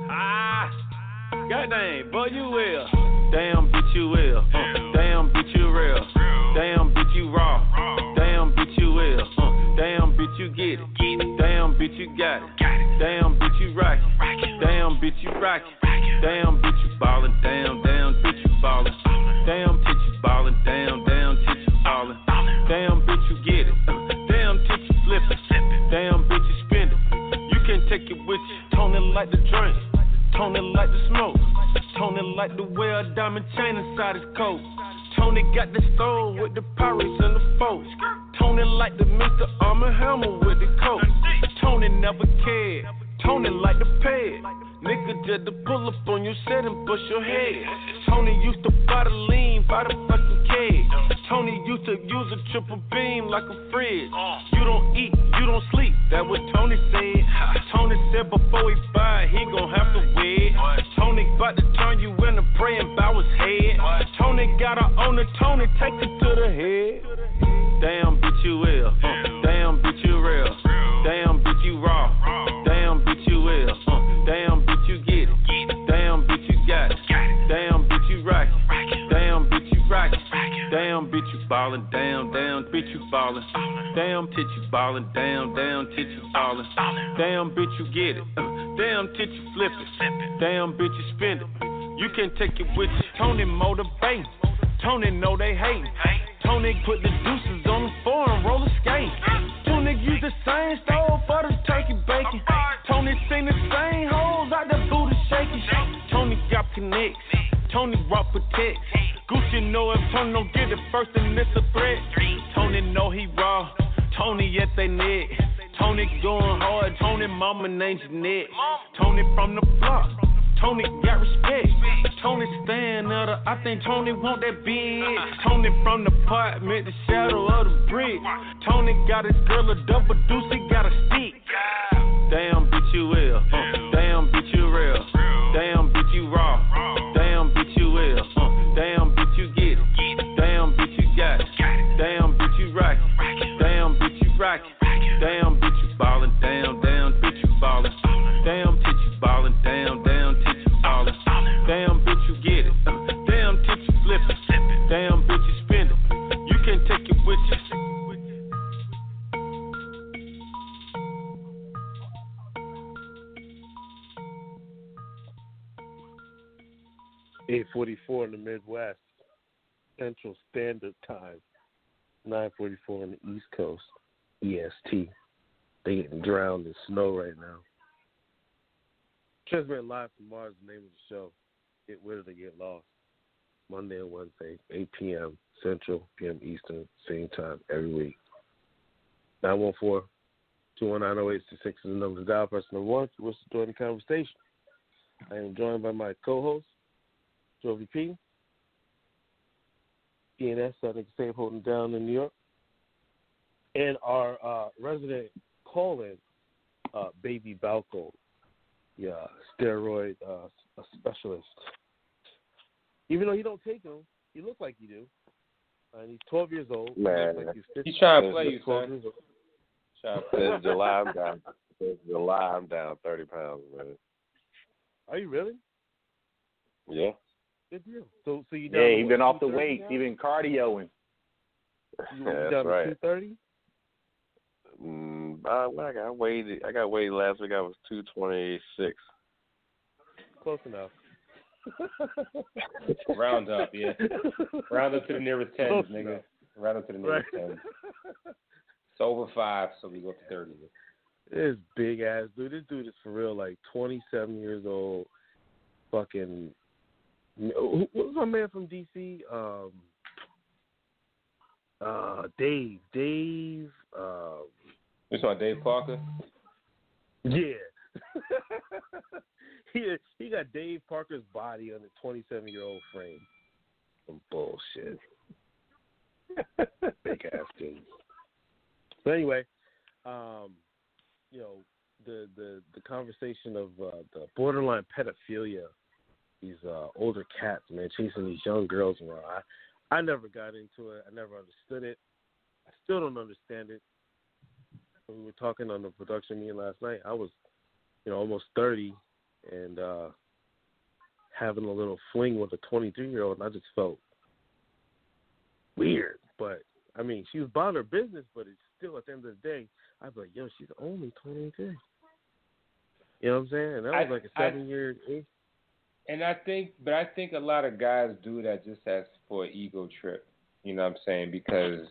Goddamn, boy, you will. Damn, bitch, you will. Damn, bitch, you real. Damn, bitch, you raw. Damn, bitch, you will. Damn, bitch, you get it. Damn, bitch, you got it. Damn, bitch, you rock it. Damn, bitch, you rock it. Damn, bitch, you ballin'. Damn, bitch, you ballin'. Damn, bitch, you ballin'. Damn, bitch, you ballin'. Damn, bitch, you get it. Damn, bitch, you flip it. Damn, bitch, you spend it. You can take it with you. Tony like the drink. Tony like the smoke. Tony like the wear a diamond chain inside his coat. Tony got the stove with the pirates and the folks. Tony like the Mr. Arm & Hammer with the coat. Tony never cared. Tony like the pad. Nigga just to pull up on your set and bust your head. Tony used to buy the lean, buy the fucking keg. Tony used to use a triple beam like a fridge. You don't eat, you don't sleep, that's what Tony said. Tony said before he buy it, he gon' have to wed. Tony bout to turn you into praying bow his head. Tony got her on the Tony, take it to the head. Damn, bitch, you will. Damn, bitch, you real. Damn, bitch, you raw. Damn, bitch, you will. Damn, bitch, you get it. Damn, bitch, you got it. Damn, bitch, you rock it. Damn, bitch, you rock it. Damn, bitch, you ballin'. Damn, bitch, you ballin'. Damn, tit, you ballin'. Damn, tit, you ballin'. Damn, bitch, you get it. Damn, tit, you flip it. Damn, bitch, you spend it. You can take it with you. Tony motivate. Tony know they hate. Tony put the deuces on the floor and roll a skate. Tony use the same stove for the turkey bacon. Tony seen the same hoes out the booty shaking. Tony got connects. Tony rock protect. Gucci know if Tony don't get it first, then it's a threat. Tony know he raw. Tony at they neck. Tony going hard. Tony mama named Jeanette. Tony from the block. Tony got respect. Tony stand up. I think Tony want that big. Tony from the apartment, the shadow of the brick. Tony got his girl a double deuce, he got a stick. Damn, bitch, you will. Damn, bitch, you real. Damn, bitch, you raw. Damn, bitch, you will. Damn, bitch, you get it. Damn, bitch, you got it. Damn, bitch, you rock it. Damn, bitch, you rock it. Damn, bitch, you ballin'. Damn, bitch, you ballin'. Damn, tit, you ballin'. Damn, tit, you ballin'. Damn, bitch, you get it. Damn, tit, you flip it. Damn, bitch, you spend it. You can take it with you. 8:44 in the Midwest, Central Standard Time, 9:44 on the East Coast, EST. They getting drowned in snow right now. Transmitting live from Mars, the name of the show. Get With It or Get Lost. Monday and Wednesday, 8 p.m. Central, p.m. Eastern, same time every week. 914-219-0866 is the number to dial. Press number 1 if you wish to join the conversation. I am joined by my co-host, Jovi P. ENS, I think same holding down in New York. And our resident call-in, Baby Balco, steroid specialist. Even though he don't take them, he looks like he do. And he's 12 years old. Man, like he's trying to play you, son. Since July, I'm down 30 pounds, man. Are you really? Yeah. Good deal. So you he's been off the weights. He's been cardioing. You That's down right. to 230? I got weighed last week. I was 226. Close enough. Round up, yeah. Round up to the nearest 10s, nigga. Round up to the nearest 10s. It's over 5, so we go to 30. This big ass dude. This dude is for real, like 27 years old. Fucking. What was my man from DC? Dave. You saw Dave Parker? Yeah. he got Dave Parker's body on a 27-year-old frame. Some bullshit. Big ass dude. But anyway, the conversation of the borderline pedophilia, these older cats, man, chasing these young girls around. I never got into it. I never understood it. I still don't understand it. When we were talking on the production meeting last night, I was, almost 30 and having a little fling with a 23-year-old, and I just felt weird. But, I mean, she was about her business, but it's still, at the end of the day, I'd be like, yo, she's only 23. You know what I'm saying? And that was like a 7-year age. And I think a lot of guys do that just as for an ego trip. You know what I'm saying? Because,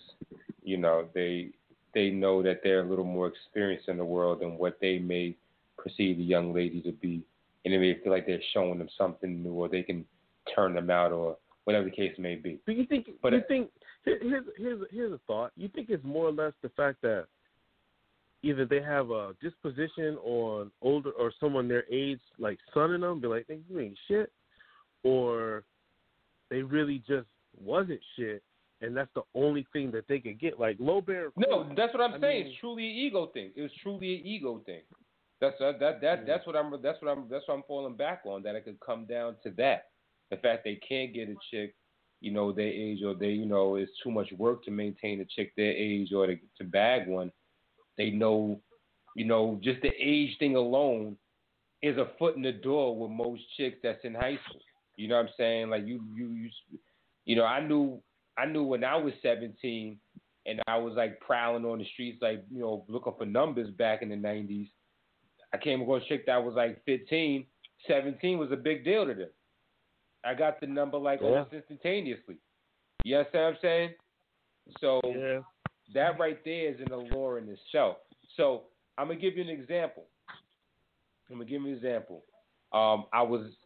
they know that they're a little more experienced in the world than what they may perceive a young lady to be. And they may feel like they're showing them something new, or they can turn them out, or whatever the case may be. But you think here's a thought. You think it's more or less the fact that either they have a disposition on older or someone their age, like sunning them, be like, hey, you ain't shit, or they really just wasn't shit, and that's the only thing that they could get. Like low bear. No, that's what I'm saying. It's truly an ego thing. It was truly an ego thing. That's what I'm falling back on. That it could come down to that. The fact they can't get a chick, their age, or it's too much work to maintain a chick their age, or to bag one. They know, just the age thing alone is a foot in the door with most chicks that's in high school. You know what I'm saying? Like I knew when I was 17 and I was like prowling on the streets, like, looking for numbers back in the 90s. I came across a chick that was like 15, 17 was a big deal to them. I got the number almost instantaneously. You understand what I'm saying? So that right there is an allure in itself. So I'm gonna give you an example. I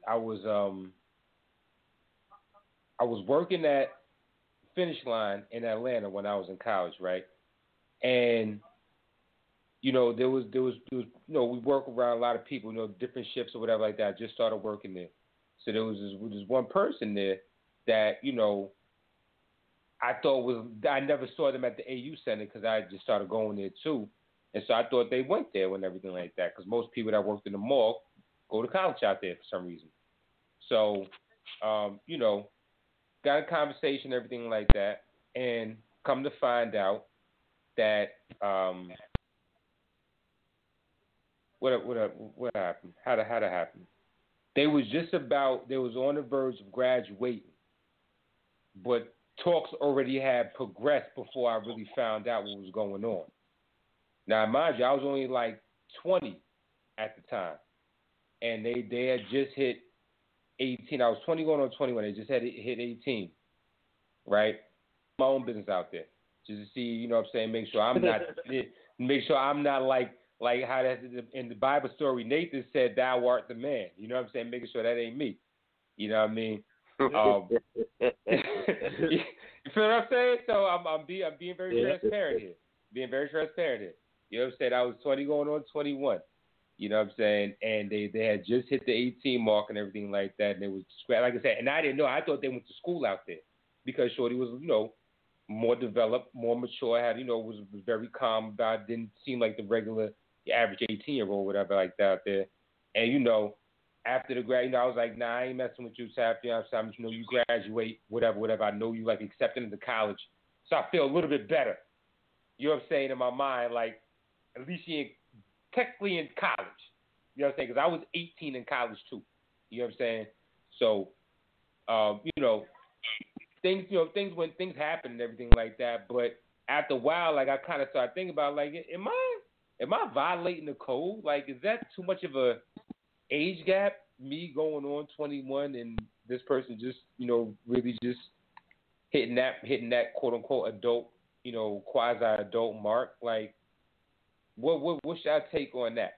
was working at Finish Line in Atlanta when I was in college, right? And there was we work around a lot of people, different shifts or whatever like that. I just started working there, so there was this one person there that I thought I never saw them at the AU Center because I just started going there too, and so I thought they went there and everything like that because most people that worked in the mall go to college out there for some reason. So, got a conversation, everything like that, and come to find out that what happened? How did it happen? They was on the verge of graduating, but talks already had progressed before I really found out what was going on. Now, mind you, I was only like 20 at the time, and they had just hit 18. I was 20 going on 21. They just had hit 18, right? My own business out there, just to see, what I'm saying, make sure I'm not like how that in the Bible story, Nathan said, "Thou art the man." You know what I'm saying? Making sure that ain't me. You know what I mean? You feel what I'm saying? So I'm being very transparent here. Being very transparent here. You know what I'm saying? I was 20 going on 21. You know what I'm saying? And they had just hit the 18 mark and everything like that. And it was, like I said, and I didn't know. I thought they went to school out there because Shorty was, more developed, more mature, had, was very calm about it. Didn't seem like the average 18-year-old, whatever like that out there. And, after the grad, I was like, nah, I ain't messing with you. So after, you graduate, whatever. I know you like accepted into college, so I feel a little bit better. You know what I'm saying? In my mind, like at least you ain't technically in college. You know what I'm saying? Because I was 18 in college too. You know what I'm saying? So, things when things happen and everything like that. But after a while, like I kind of started thinking about, like, am I violating the code? Like, is that too much of a age gap? Me going on 21 and this person just, really just hitting that quote unquote adult, quasi adult mark. Like, what should I take on that?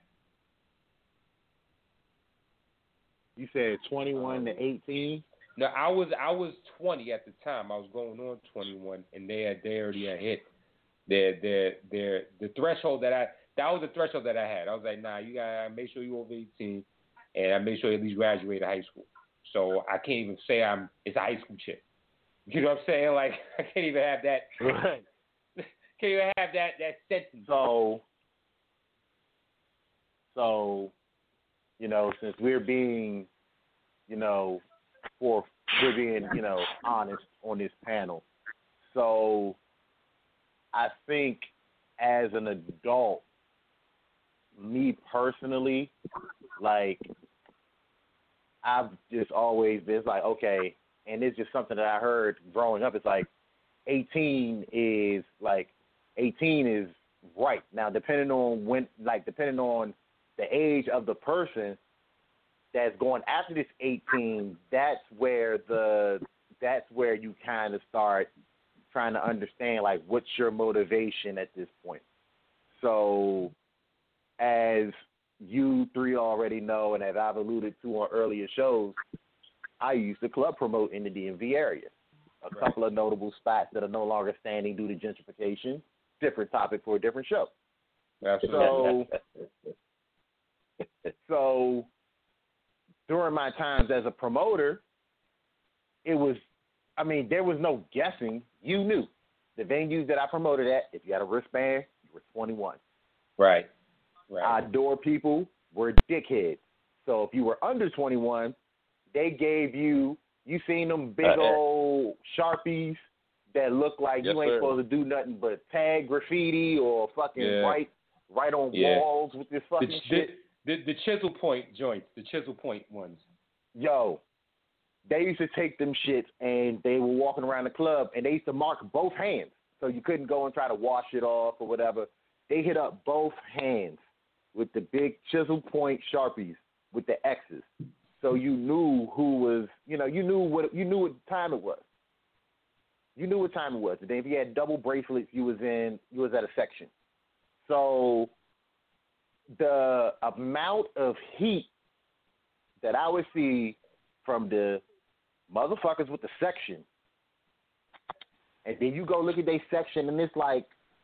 You said 21 to 18. No, I was 20 at the time. I was going on 21, and they already had hit the threshold that was the threshold that I had. I was like, nah, you gotta make sure you're over 18, and I make sure you at least graduate high school. So I can't even say it's a high school chick. You know what I'm saying? Like, I can't even have that. Right. Can't even have that sentence. So, since we're being, honest on this panel. So I think as an adult, me personally, like, I've just always been like, okay, and it's just something that I heard growing up. It's like 18 is right. Now, depending on the age of the person that's going after this 18, that's where you kind of start trying to understand, like, what's your motivation at this point. So, as you three already know, and as I've alluded to on earlier shows, I used to club promote in the DMV area. A couple of notable spots that are no longer standing due to gentrification. Different topic for a different show. So during my times as a promoter, there was no guessing. You knew. The venues that I promoted at, if you had a wristband, you were 21. Right. Outdoor people were dickheads. So if you were under 21, they gave you seen them big old Sharpies that look like you ain't supposed to do nothing but tag graffiti or fucking write on walls with this fucking shit. The Chisel Point joints, the Chisel Point ones. Yo, they used to take them shits and they were walking around the club and they used to mark both hands. So you couldn't go and try to wash it off or whatever. They hit up both hands with the big Chisel Point Sharpies with the X's. So you knew who was, you knew what time it was. You knew what time it was. And then if you had double bracelets, you was at a section. So the amount of heat that I would see from the motherfuckers with the section, and then you go look at their section, and it's like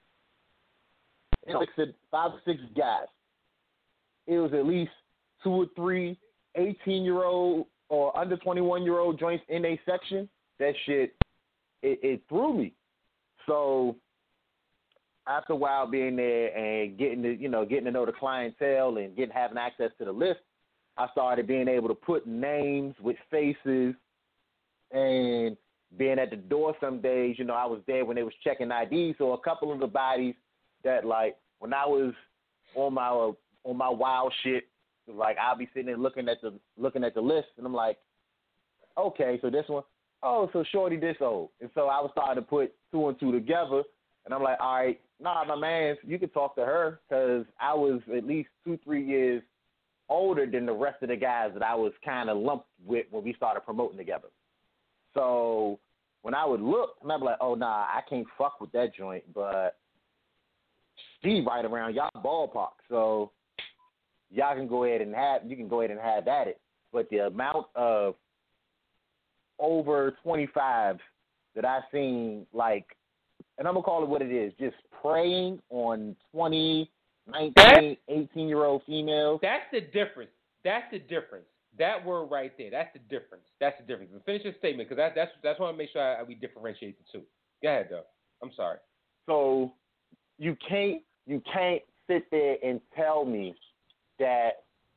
5 or 6 guys. It was at least 2 or 3 18-year-old or under 21-year-old joints in their section. That shit, it threw me. So after a while being there and getting to know the clientele and having access to the list, I started being able to put names with faces, and being at the door some days, I was there when they was checking ID. So a couple of the bodies that, like, when I was on my wild shit, like, I'll be sitting there looking at the list, and I'm like, okay, so this one, oh, so shorty this old. And so I was starting to put 2 and 2 together, and I'm like, all right, nah, my man, you can talk to her, because I was at least 2-3 years older than the rest of the guys that I was kind of lumped with when we started promoting together. So when I would look, I'd be like, oh, nah, I can't fuck with that joint, but she right around y'all ballpark, so y'all can go ahead and have at it. But the amount of over 25s that I've seen, like, and I'm going to call it what it is, just preying on 20, 19, 18-year-old females. That's the difference. That word right there, that's the difference. But finish your statement, because that's what I want to make sure we differentiate the two. Go ahead, though. I'm sorry. So you can't sit there and tell me that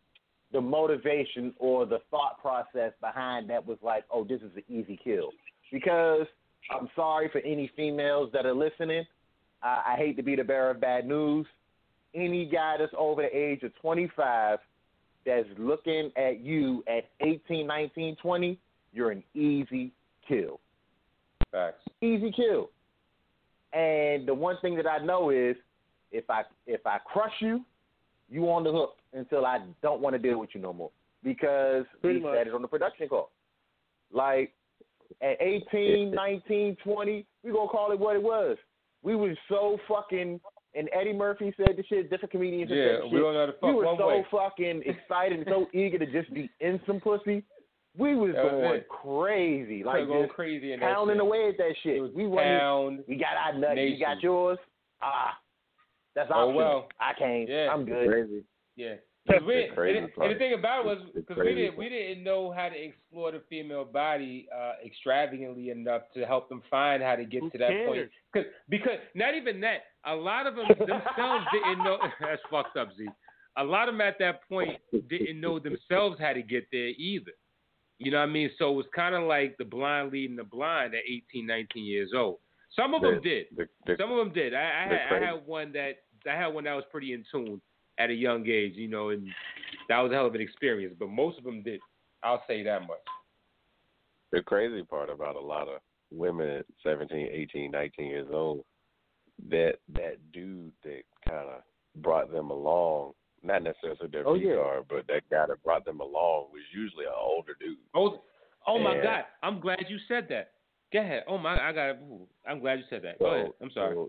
the motivation or the thought process behind that was like, oh, this is an easy kill. Because I'm sorry for any females that are listening. I hate to be the bearer of bad news. Any guy that's over the age of 25 that's looking at you at 18, 19, 20, you're an easy kill. Facts. Easy kill. And the one thing that I know is if I crush you, you on the hook until I don't want to deal with you no more. Because we said it on the production call. Like, at 18, 19, 20, we going to call it what it was. We was so fucking, and Eddie Murphy said the shit, different comedians said the shit. We don't know the fuck we were one so way. fucking excited and so eager to just be in some pussy. We was going crazy. Like, going crazy in pounding away at that shit. We got our nut, you got yours. That's optional. Well. I can't. Yeah. I'm good. Crazy. Yeah. And the thing about it was because we didn't know how to explore the female body extravagantly enough to help them find how to get to that point. Because not even that, a lot of them themselves didn't know. That's fucked up, Z. A lot of them at that point didn't know themselves how to get there either. You know what I mean? So it was kind of like the blind leading the blind at 18, 19 years old. Some of them did. Some of them did. I had one that was pretty in tune at a young age, you know, and that was a hell of an experience. But most of them did. I'll say that much. The crazy part about a lot of women at 17, 18, 19 years old, that dude that kind of brought them along, not necessarily their card, but that guy that brought them along was usually an older dude. Oh my God. I'm glad you said that. Go ahead. I'm glad you said that. Go ahead. I'm sorry.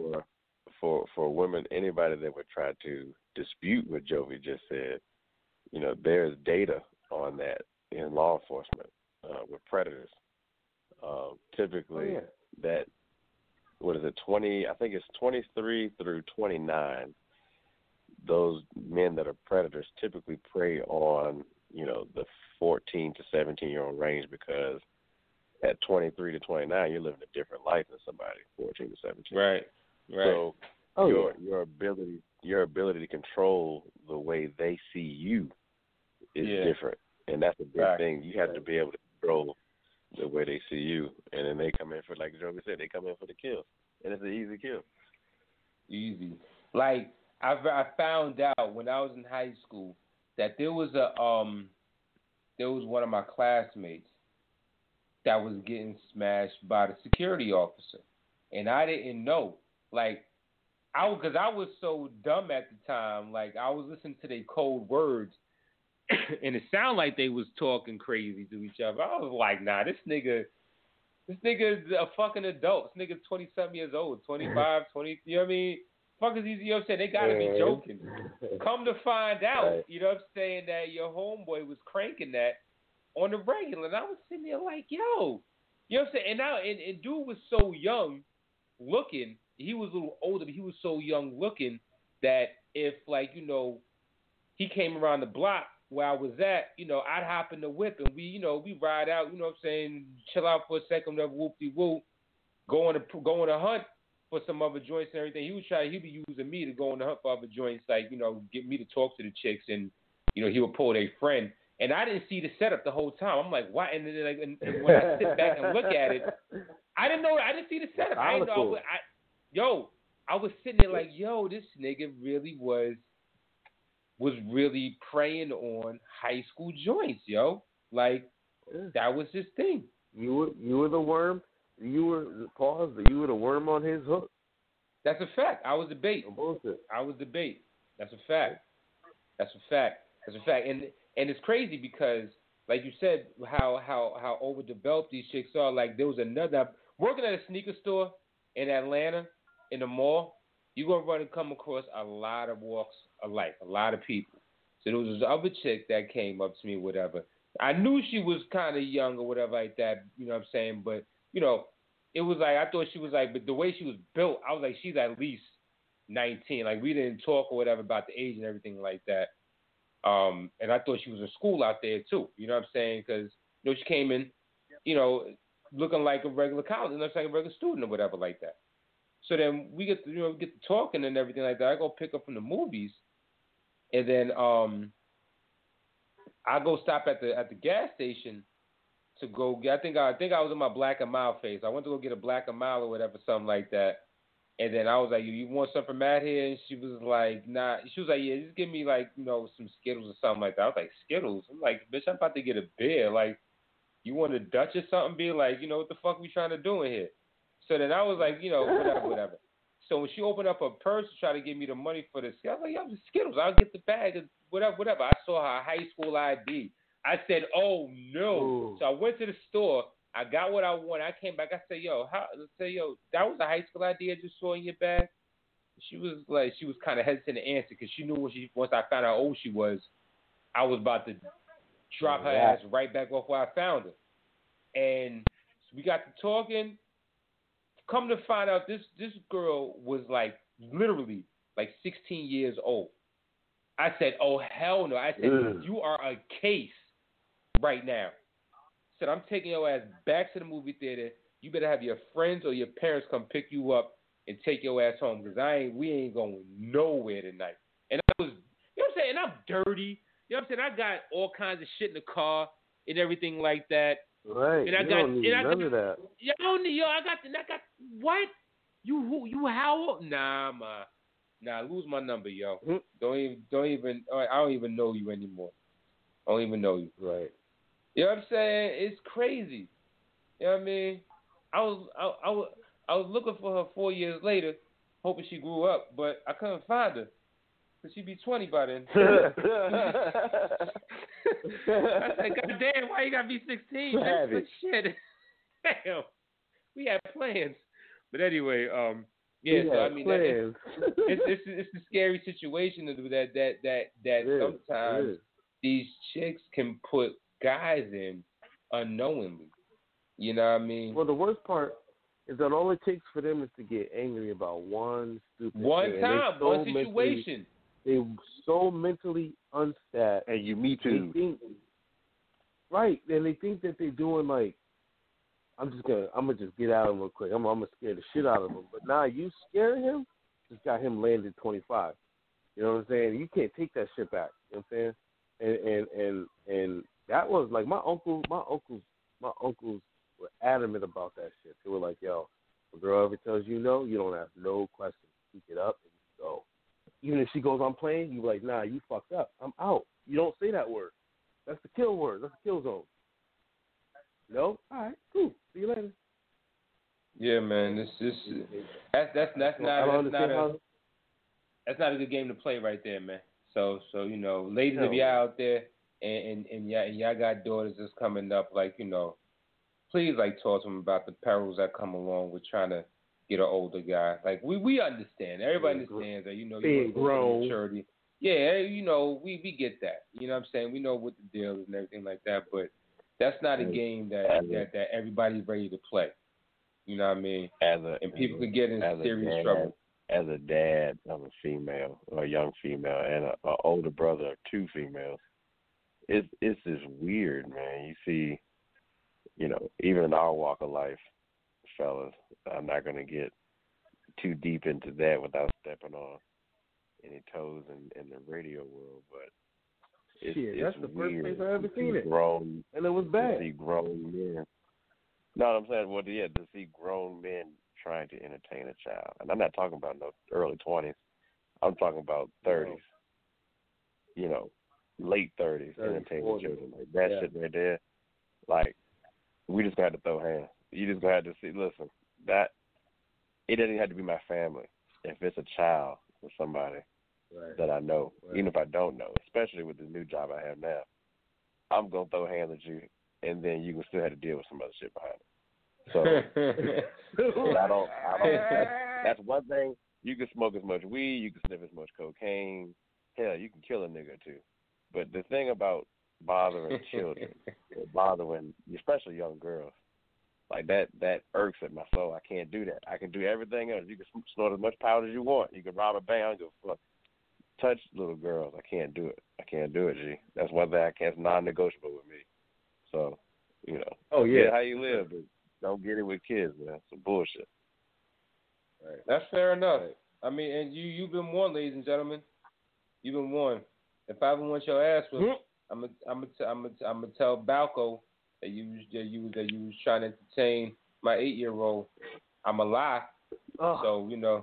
For women, anybody that would try to dispute what Jovi just said, you know, there's data on that in law enforcement with predators. Typically, that, what is it, 20? I think it's 23 through 29. Those men that are predators typically prey on, you know, the 14 to 17-year-old range, because at 23 to 29, you're living a different life than somebody 14 to 17. Right. So your ability to control the way they see you is different, and that's a big thing. You have to be able to control the way they see you, and then they come in for, like Joey said, they come in for the kill, and it's an easy kill. Easy. Like I found out when I was in high school that there was one of my classmates that was getting smashed by the security officer, and I didn't know. Like, because I was so dumb at the time. Like, I was listening to their cold words, and it sounded like they was talking crazy to each other. I was like, nah, this nigga is a fucking adult. This nigga's 27 years old, 25, 20. You know what I mean? Fuck is easy. You know what I'm saying? They gotta be joking. Come to find out, you know what I'm saying, that your homeboy was cranking that on the regular, and I was sitting there like, yo, you know what I'm saying? And now, and dude was so young looking. He was a little older, but he was so young looking that if, like, you know, he came around the block where I was at, you know, I'd hop in the whip and we ride out, you know what I'm saying, chill out for a second, whatever, whoop-de-whoop, go on a hunt for some other joints and everything. He'd be using me to go on the hunt for other joints, like, you know, get me to talk to the chicks, and, you know, he would pull their friend. And I didn't see the setup the whole time. I'm like, why? And then, like, and when I sit back and look at it, I didn't see the setup. I didn't know. I was sitting there like, yo, this nigga really was really preying on high school joints, yo. Like, that was his thing. You were the worm. You were the worm on his hook. That's a fact. I was the bait. No bullshit. I was the bait. That's a fact. And it's crazy because, like you said, how overdeveloped these chicks are. Like, there was another, working at a sneaker store in Atlanta, in the mall, you're going to come across a lot of walks of life, a lot of people. So there was this other chick that came up to me, whatever. I knew she was kind of young or whatever like that, you know what I'm saying? But, you know, it was like, I thought she was like, but the way she was built, I was like, she's at least 19. Like, we didn't talk or whatever about the age and everything like that. And I thought she was in school out there too, you know what I'm saying? Because, you know, she came in, you know, looking like a regular college, you know, like a regular student or whatever like that. So then we get to talking and everything like that. I go pick up from the movies, and then I go stop at the gas station to go get. I think I was in my Black and Mild phase. I went to go get a Black and Mild or whatever, something like that. And then I was like, you want something from out here? And she was like, nah. She was like, yeah, just give me like, some Skittles or something like that. I was like, Skittles? I'm like, bitch, I'm about to get a beer. Like, you want a Dutch or something? Be like, what the fuck we trying to do in here? So then I was like, whatever. So when she opened up her purse to try to give me the money for the Skittles, I was like, yo, the Skittles, I'll get the bag, whatever. I saw her high school ID. I said, oh no. Ooh. So I went to the store. I got what I wanted. I came back. I said, yo, that was a high school ID I just saw in your bag? She was kind of hesitant to answer because she knew once I found out how old she was, I was about to drop her ass right back off where I found her. And so we got to talking. Come to find out, this girl was like literally like 16 years old. I said, oh, hell no. I said, you are a case right now. Said, I'm taking your ass back to the movie theater. You better have your friends or your parents come pick you up and take your ass home because we ain't going nowhere tonight. And I was, you know what I'm saying? And I'm dirty. You know what I'm saying? I got all kinds of shit in the car and everything like that. Right. And I don't need none of that. I got what? You how old? Nah, lose my number, yo. Don't even. I don't even know you anymore. I don't even know you. Right. You know what I'm saying? It's crazy. You know what I mean? I was looking for her 4 years later, hoping she grew up, but I couldn't find her. Cause she'd be 20 by then. I said, God damn, why you gotta be 16? But shit. Damn. We had plans. But anyway, it's a scary situation that sometimes these chicks can put guys in unknowingly. You know what I mean? Well, the worst part is that all it takes for them is to get angry about one stupid thing. Time, one situation. They're so mentally unstable. And me too. Right, and they think that they're doing like, I'm gonna just get out of him real quick. I'm gonna scare the shit out of him. But now you scaring him, just got him landed 25. You know what I'm saying? You can't take that shit back. You know what I'm saying? And that was like my uncles were adamant about that shit. They were like, yo, if a girl ever tells you no, you don't have no questions. Pick it up and go. Even if she goes, I'm playing, you be like, nah, you fucked up. I'm out. You don't say that word. That's the kill word. That's the kill zone. No? All right, cool. See you later. Yeah, man. That's not a good game to play right there, man. So ladies, if you're out there and y'all got daughters that's coming up, like, please talk to them about the perils that come along with trying to get an older guy. Like we understand. Everybody understands that, being grown. Maturity. Yeah, we get that. You know what I'm saying? We know what the deal is and everything like that, but that's not a game that everybody's ready to play. You know what I mean? And people could get in serious trouble. As a dad of a female or a young female and an older brother of two females, it's just weird, man. You see, even in our walk of life, fellas, I'm not going to get too deep into that without stepping on any toes in the radio world, but that's the weird. First place I ever seen it. And it was bad. To see grown men. No, I'm saying, to see grown men trying to entertain a child. And I'm not talking about no early 20s. I'm talking about 30s. Late 30s, entertaining 40s. Children. Like that shit right there. Like, we just got to throw hands. You just got to see, listen, that, it doesn't have to be my family. If it's a child or somebody that I know, even if I don't know, especially with the new job I have now, I'm going to throw hands at you, and then you can still have to deal with some other shit behind it. So, I don't that's one thing. You can smoke as much weed, you can sniff as much cocaine. Hell, you can kill a nigga too. But the thing about bothering children, or bothering especially young girls, like that irks at my soul. I can't do that. I can do everything else. You can snort as much powder as you want. You can rob a bank. I don't give a fuck. Touch little girls. I can't do it. G. That's one thing I can't. It's non-negotiable with me. So, Oh yeah. Get how you live, but don't get it with kids, man. Some bullshit. Right. That's fair enough. Right. I mean, and you've been warned, ladies and gentlemen. You've been warned. If I ever want your ass, I'm gonna tell Balco that you was trying to entertain my 8-year-old. I'm a lie. So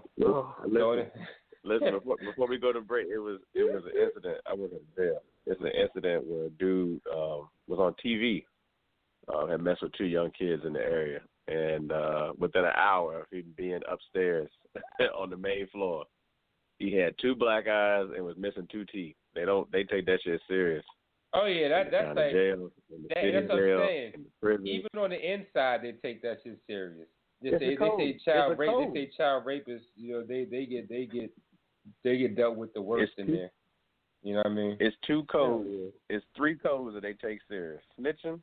Listen, before we go to break, it was an incident. I wasn't there. It's an incident where a dude was on TV, had messed with 2 young kids in the area, and within an hour of him being upstairs on the main floor, he had 2 black eyes and was missing 2 teeth. They take that shit serious. Oh yeah, that's like jail, that's what I'm saying. Even on the inside, they take that shit serious. They say child rapists. They get dealt with the worst in there. You know what I mean? It's 2 codes. It's 3 codes that they take serious: snitching,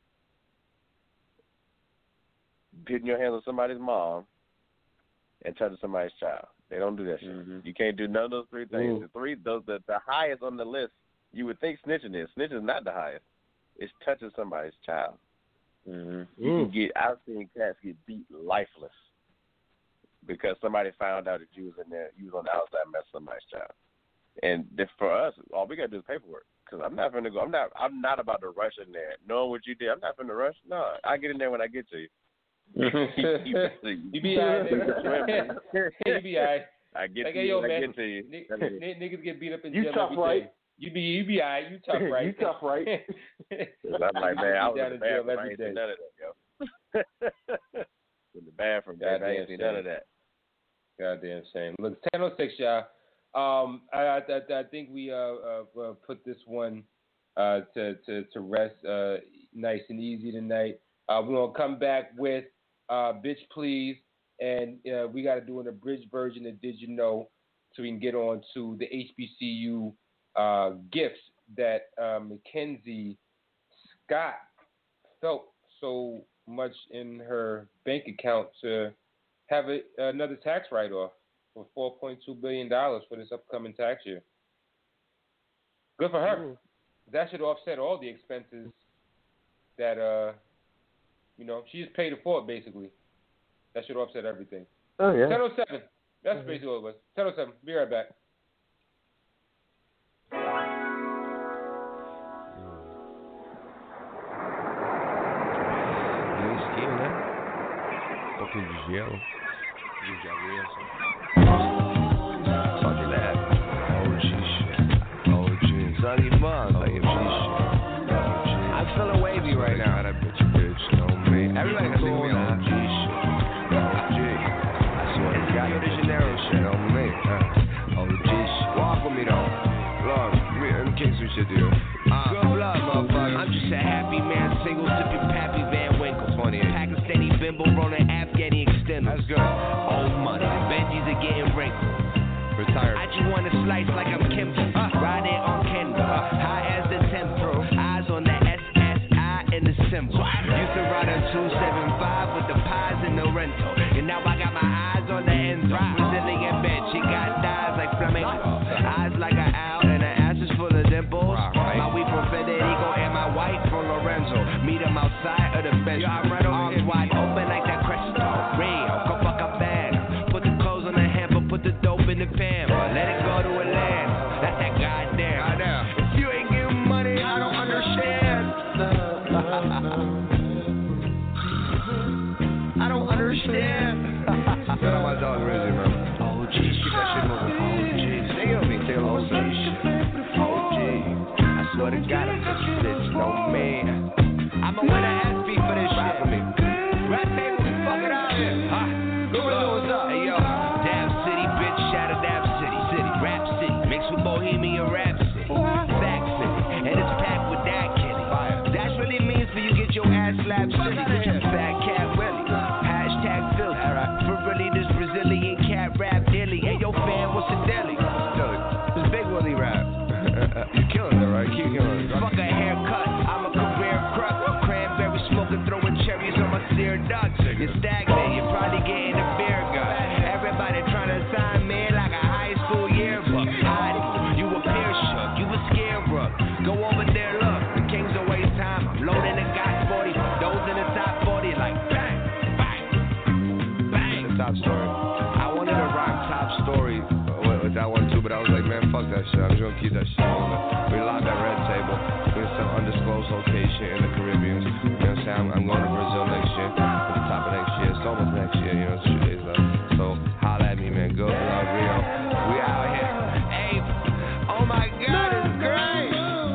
putting your hands on somebody's mom, and touching somebody's child. They don't do that shit. Mm-hmm. You can't do none of those 3 things. The highest on the list, you would think snitching is. Snitching is not the highest. It's touching somebody's child. Mm-hmm. I've seen cats get beat lifeless because somebody found out that you was in there, you was on the outside messing somebody's child. And for us, all we gotta do is paperwork. Cause I'm not gonna go. I'm not about to rush in there, knowing what you did. I'm not gonna rush. No, I get in there when I get to you. You be alright. You be alright. I get to you when I get to you. Niggas get beat up in jail. You tough, right? You be alright. You tough, right? You tough, right? I'm like, man, I was in the bathroom. I ain't seen none of that, yo. In the bathroom, I ain't seen none of that. Goddamn shame. Look, 10:06, y'all. I think we put this one to rest nice and easy tonight. We're gonna come back with Bitch Please, and we got to do an abridged version of Did You Know, so we can get on to the HBCU gifts that Mackenzie Scott felt so much in her bank account to have another tax write-off for $4.2 billion for this upcoming tax year. Good for her. Mm. That should offset all the expenses that, she just paid it for it, basically. That should offset everything. Oh, yeah. 10:07. That's basically what it was. 10:07. Be right back. Gelo. Fuck that. OG shit. OG. Sonny Bond. Like OG shit. I'm feeling wavy right now. That bitch, know me. Everybody can leave me on OG shit. OG. I swear to God. Rio de Janeiro shit on me. OG shit. Walk with me though. Lord, me and King some shit to you. Good blood, motherfucker. I'm just a happy man, single sipping Pappy Van Winkle. Funny. Pakistani bimbo rolling Afghani extenders. That's good. Old money. Benjis are getting wrinkled. Retired. I just wanna slice like I'm Kimbo. Riding on Kendall. High as the tempo. Eyes on the SSI and the symbol. Used to ride a 275 with the pies and the rental. And now I got my eyes on the Enzo. Brazilian bitch. She got thighs like flamenco. Eyes like an owl and her ass is full of dimples. My weed from Federico and my white from Lorenzo. Meet them outside of the bench. Arms wide open like that Crescent. Real, go fuck up band. Put the clothes on the hamper, put the dope in the pan. Let it go to a land. That's that goddamn. If you ain't giving money, I don't understand. I don't understand. Shout out my dog, Rizzy, man. Oh, geez, keep that shit moving. Oh, geez. They gonna be taking all some shit. Oh, geez. I swear to God, I'm such a bitch. No, man. I'ma win an ass beat for this shit. For me. Rap paper, we fuck it out here. Good what's up? Hey, yo. Dab City, bitch. Shout out Dab City. Rap City. Mixed with Bohemian Rhapsody. Sax City. And it's packed with that kitty. That really means for you get your ass slapped city. Fat cat Willie. Hashtag filthy. For really, this Brazilian cat rap illy. Hey, yo, fan, what's the deli? This Big Willie rap. You killing it, right? Keep killing it. Fuck a haircut. I'm a career but I was like, man, fuck that shit. I'm just gonna keep that shit on. We live at Red Table. We're in some undisclosed location in the Caribbean. You know what I'm saying? I'm going to Brazil next year. At the top of next year. It's almost next year, you know, 2 days left. So holla at me, man. Go to Rio. We out here. Hey, oh my God, it's great.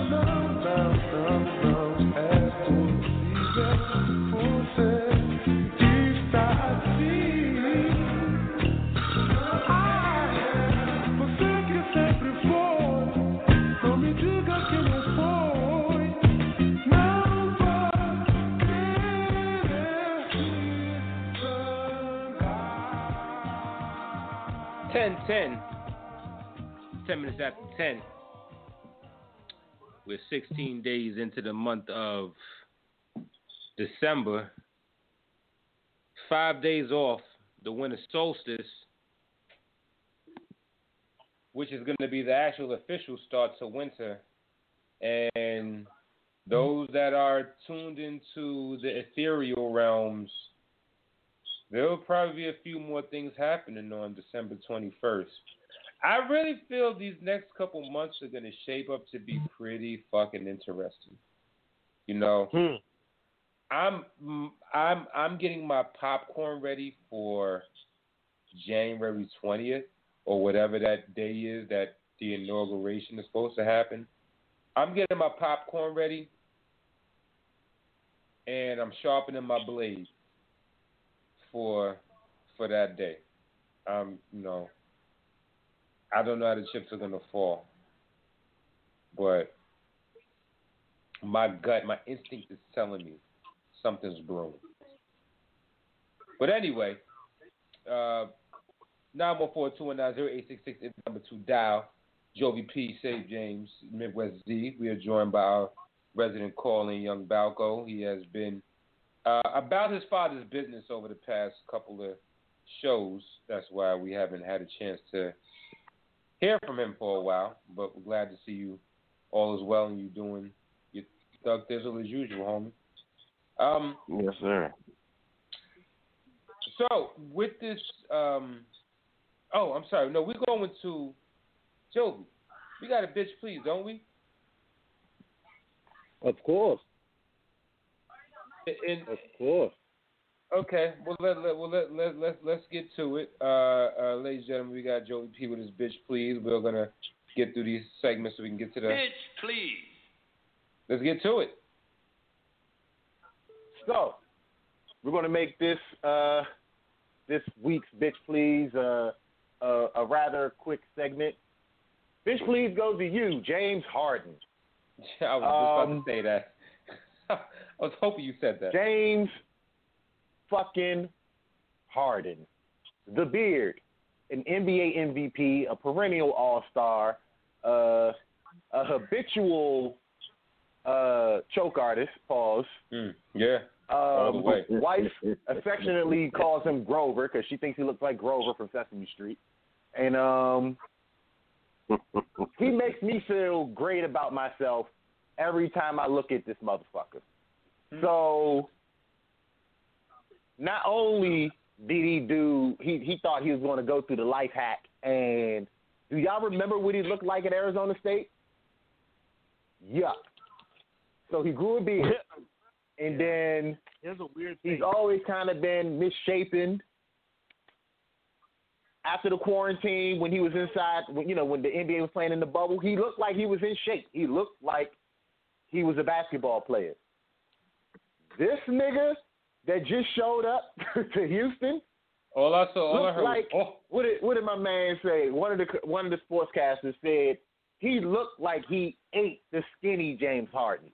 10 minutes after 10. We're 16 days into the month of December. 5 days off the winter solstice, which is going to be the actual official start to winter. And those that are tuned into the ethereal realms, there will probably be a few more things happening on December 21st. I really feel these next couple months are going to shape up to be pretty fucking interesting. You know, I'm getting my popcorn ready for January 20th or whatever that day is that the inauguration is supposed to happen. I'm getting my popcorn ready, and I'm sharpening my blade for that day. You know, I don't know how the chips are gonna fall, but my gut, my instinct is telling me something's brewing. But anyway, 914-219-0866 is the number to dial. Jovi P, Save James, Midwest Z. We are joined by our resident call-in, Young Balco. He has been about his father's business over the past couple of shows. That's why we haven't had a chance to hear from him for a while. But we're glad to see you all as well, and you doing your thug thizzle as usual, homie. Yes, sir. So with this, I'm sorry. No, we're going to Jovi. We got a bitch, please, don't we? Of course. Of course. Okay. Well, let's get to it. Ladies and gentlemen, we got Joey P with his bitch, please. We're gonna get through these segments so we can get to the bitch, please. Let's get to it. So, we're gonna make this week's bitch, please a rather quick segment. Bitch, please goes to you, James Harden. I was just about to say that. I was hoping you said that. James fucking Harden. The Beard, an NBA MVP, a perennial all-star, a habitual choke artist, pause. Yeah, all the way. Wife affectionately calls him Grover because she thinks he looks like Grover from Sesame Street. And he makes me feel great about myself every time I look at this motherfucker. So, not only did he thought he was going to go through the life hack, and do y'all remember what he looked like at Arizona State? Yuck. So he grew a beard, and then Here's a weird thing. he's always kind of been misshapen. After the quarantine, when he was inside, when the NBA was playing in the bubble, he looked like he was in shape. He looked like he was a basketball player. This nigga that just showed up to Houston, all I heard like, what did my man say? One of the sportscasters said he looked like he ate the skinny James Harden.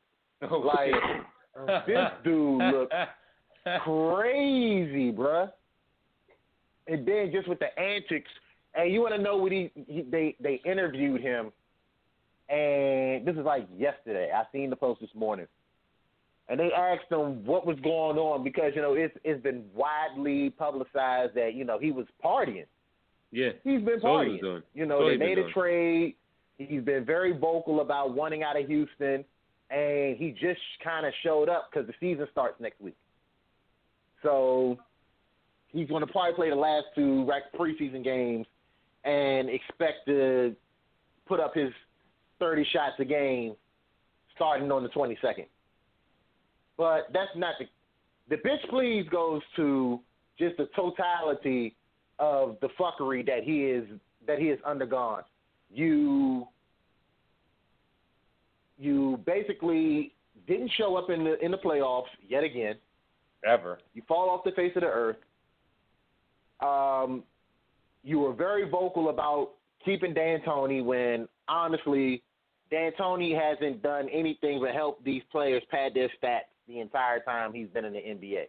This dude looked crazy, bruh. And then just with the antics, and you want to know what they interviewed him, and this is like yesterday. I seen the post this morning, and they asked him what was going on because it's been widely publicized that he was partying. Yeah, he's been partying. They made a trade. He's been very vocal about wanting out of Houston, and he just kind of showed up because the season starts next week. So he's going to probably play the last two preseason games and expect to put up his 30 shots a game starting on the 22nd. But that's not the bitch please goes to just the totality of the fuckery that he has undergone. You basically didn't show up in the playoffs yet again. Ever. You fall off the face of the earth. You were very vocal about keeping D'Antoni when, honestly, D'Antoni hasn't done anything but help these players pad their stats the entire time he's been in the NBA.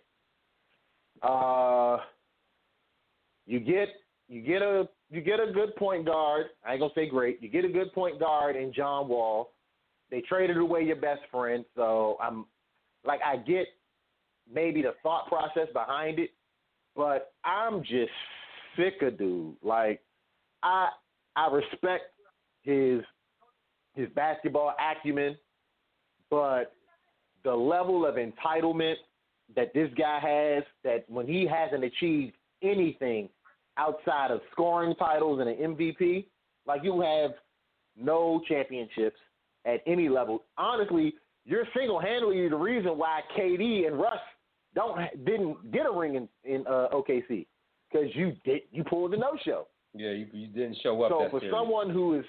You get a good point guard. I ain't gonna say great. You get a good point guard in John Wall. They traded away your best friend, so I get maybe the thought process behind it, but I'm just sick of dude. Like, I respect his basketball acumen, but the level of entitlement that this guy has, that when he hasn't achieved anything outside of scoring titles and an MVP, like, you have no championships at any level. Honestly, you're single-handedly the reason why KD and Russ didn't get a ring in OKC, because you pulled the no-show. Yeah, you didn't show up. So for someone who is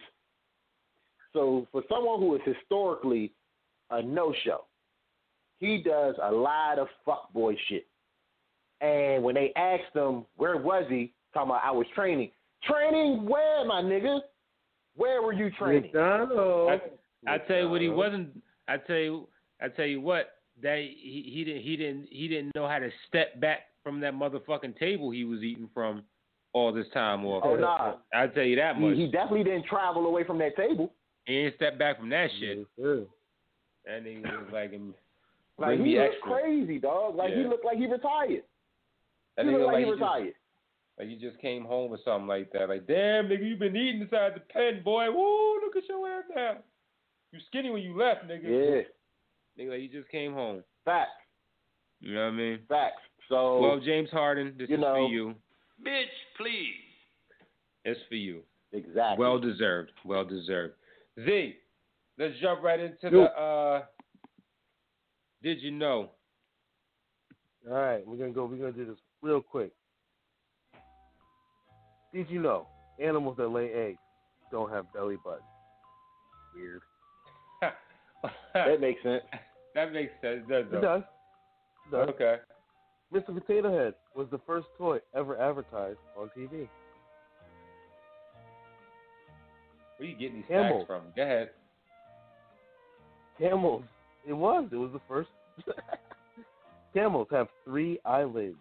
historically a no-show, he does a lot of fuckboy shit. And when they asked him where was he, talking about I was training. Training where, my nigga? Where were you training? I tell you what, he wasn't. I tell you what. That he didn't know how to step back from that motherfucking table he was eating from all this time. Oh nah, I tell you that much. He definitely didn't travel away from that table. He didn't step back from that shit. Mm-hmm. And he was like he looked crazy, dog. Like he looked like he retired. He looked like he retired. Like you just came home or something like that. Like, damn, nigga, you been eating inside the pen, boy. Woo, look at your ass now. You skinny when you left, nigga. Yeah. Nigga, like you just came home. Facts. You know what I mean? Facts. So, well, James Harden, this is for you. Bitch, please. It's for you. Exactly. Well deserved. Well deserved. Z, let's jump right into the Did You Know? All right, we're gonna do this real quick. Did you know animals that lay eggs don't have belly buttons? Weird. That makes sense. That makes sense. It does. Okay. Mr. Potato Head was the first toy ever advertised on TV. Where are you getting these facts from? Go ahead. Camels. It was the first. Camels have 3 eyelids.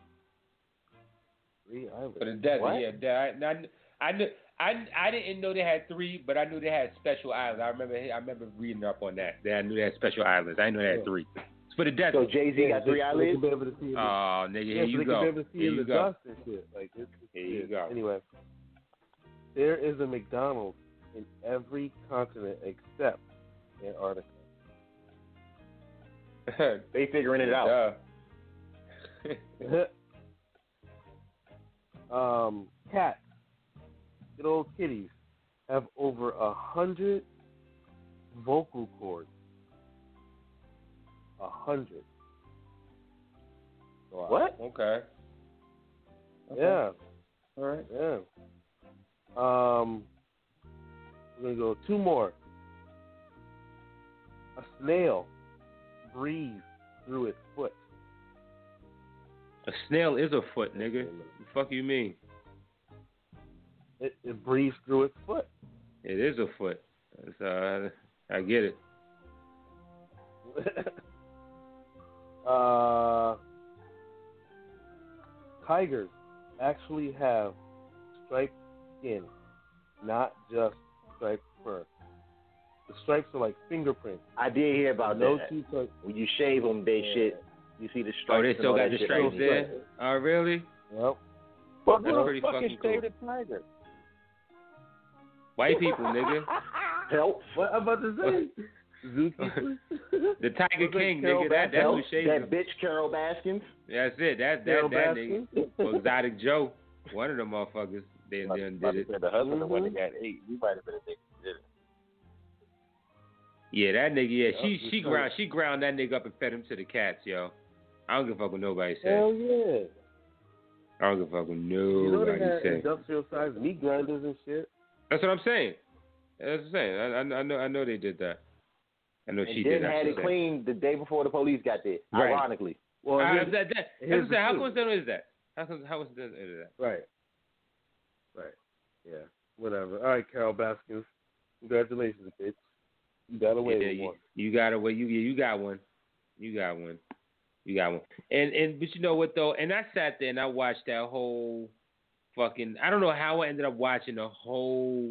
3 eyelids. For the desert, what? yeah. I didn't know they had 3, but I knew they had special eyelids. I remember reading up on that. I knew they had special eyelids. I didn't know they had 3. It's for the desert. So Jay-Z got 3 eyelids? Oh, nigga, here you go. They can be able to see in the dust and shit. Like, here you go. Anyway, there is a McDonald's in every continent except Antarctica. They figuring it out. Cats, good old kitties, have over 100 vocal cords. 100. Wow. What? Okay. Yeah. All right. Yeah. We're gonna go 2 more. A snail breathes through its foot. A snail is a foot, nigga. What the fuck you mean? It breathes through its foot. It is a foot. I get it. Tigers actually have striped skin, not just striped fur. The stripes are like fingerprints. I did hear about that. When you shave them, you see the stripes. Oh, they still got the stripes there? Oh, really? Yep. Well, that's pretty fucking cool. Tiger? White people, nigga. Help. What I'm about to say? Zookeeper? The Tiger King, nigga. That's who shaved that bitch, Carol Baskins. That's it. That nigga. Or Exotic Joe. One of them motherfuckers. Then did it. The husband, the one that got 8. You might have been a nigga who did it. Yeah, that nigga. Yeah, she ground that nigga up and fed him to the cats, yo. I don't give a fuck what nobody said. Hell yeah. I don't give a fuck what nobody You know they had said. industrial-sized meat grinders and shit. That's what I'm saying. I know they did that. I know she did that. And then had it cleaned the day before the police got there. Right. Ironically. Well, how coincidental is that? How coincidental is that? Right. Yeah. Whatever. All right, Carol Baskins. Congratulations, bitch. You got away with one. You got away. You got one. You got one. But you know what though? And I sat there and I watched that whole fucking. I don't know how I ended up watching the whole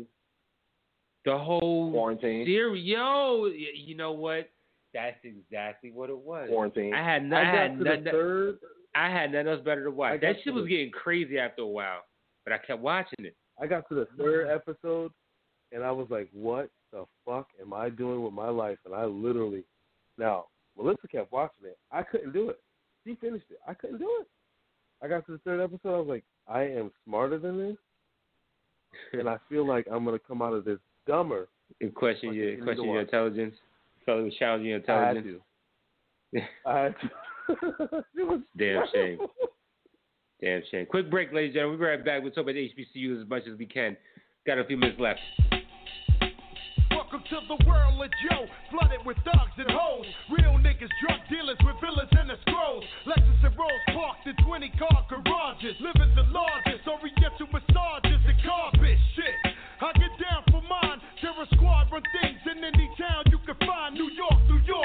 quarantine series. Yo, you know what? That's exactly what it was. Quarantine. I had nothing else better to watch. That shit was getting crazy after a while, but I kept watching it. I got to the third episode, and I was like, what the fuck am I doing with my life? And I literally, now, Melissa kept watching it. I couldn't do it. She finished it. I couldn't do it. I got to the third episode. I was like, I am smarter than this, and I feel like I'm going to come out of this dumber. And question your intelligence. Challenge your intelligence. I had to. Damn shame. Damn shame. Quick break, ladies and gentlemen. We'll be right back. We'll talk about HBCUs as much as we can. Got a few minutes left. Welcome to the world of Joe, flooded with thugs and hoes. Real niggas, drug dealers with villas and the scrolls. Lexus and Rolls parked in 20-car garages. Living the largest, oriental massages and carpet shit. I get down for mine. Terror squad run things in any town you can find. New York.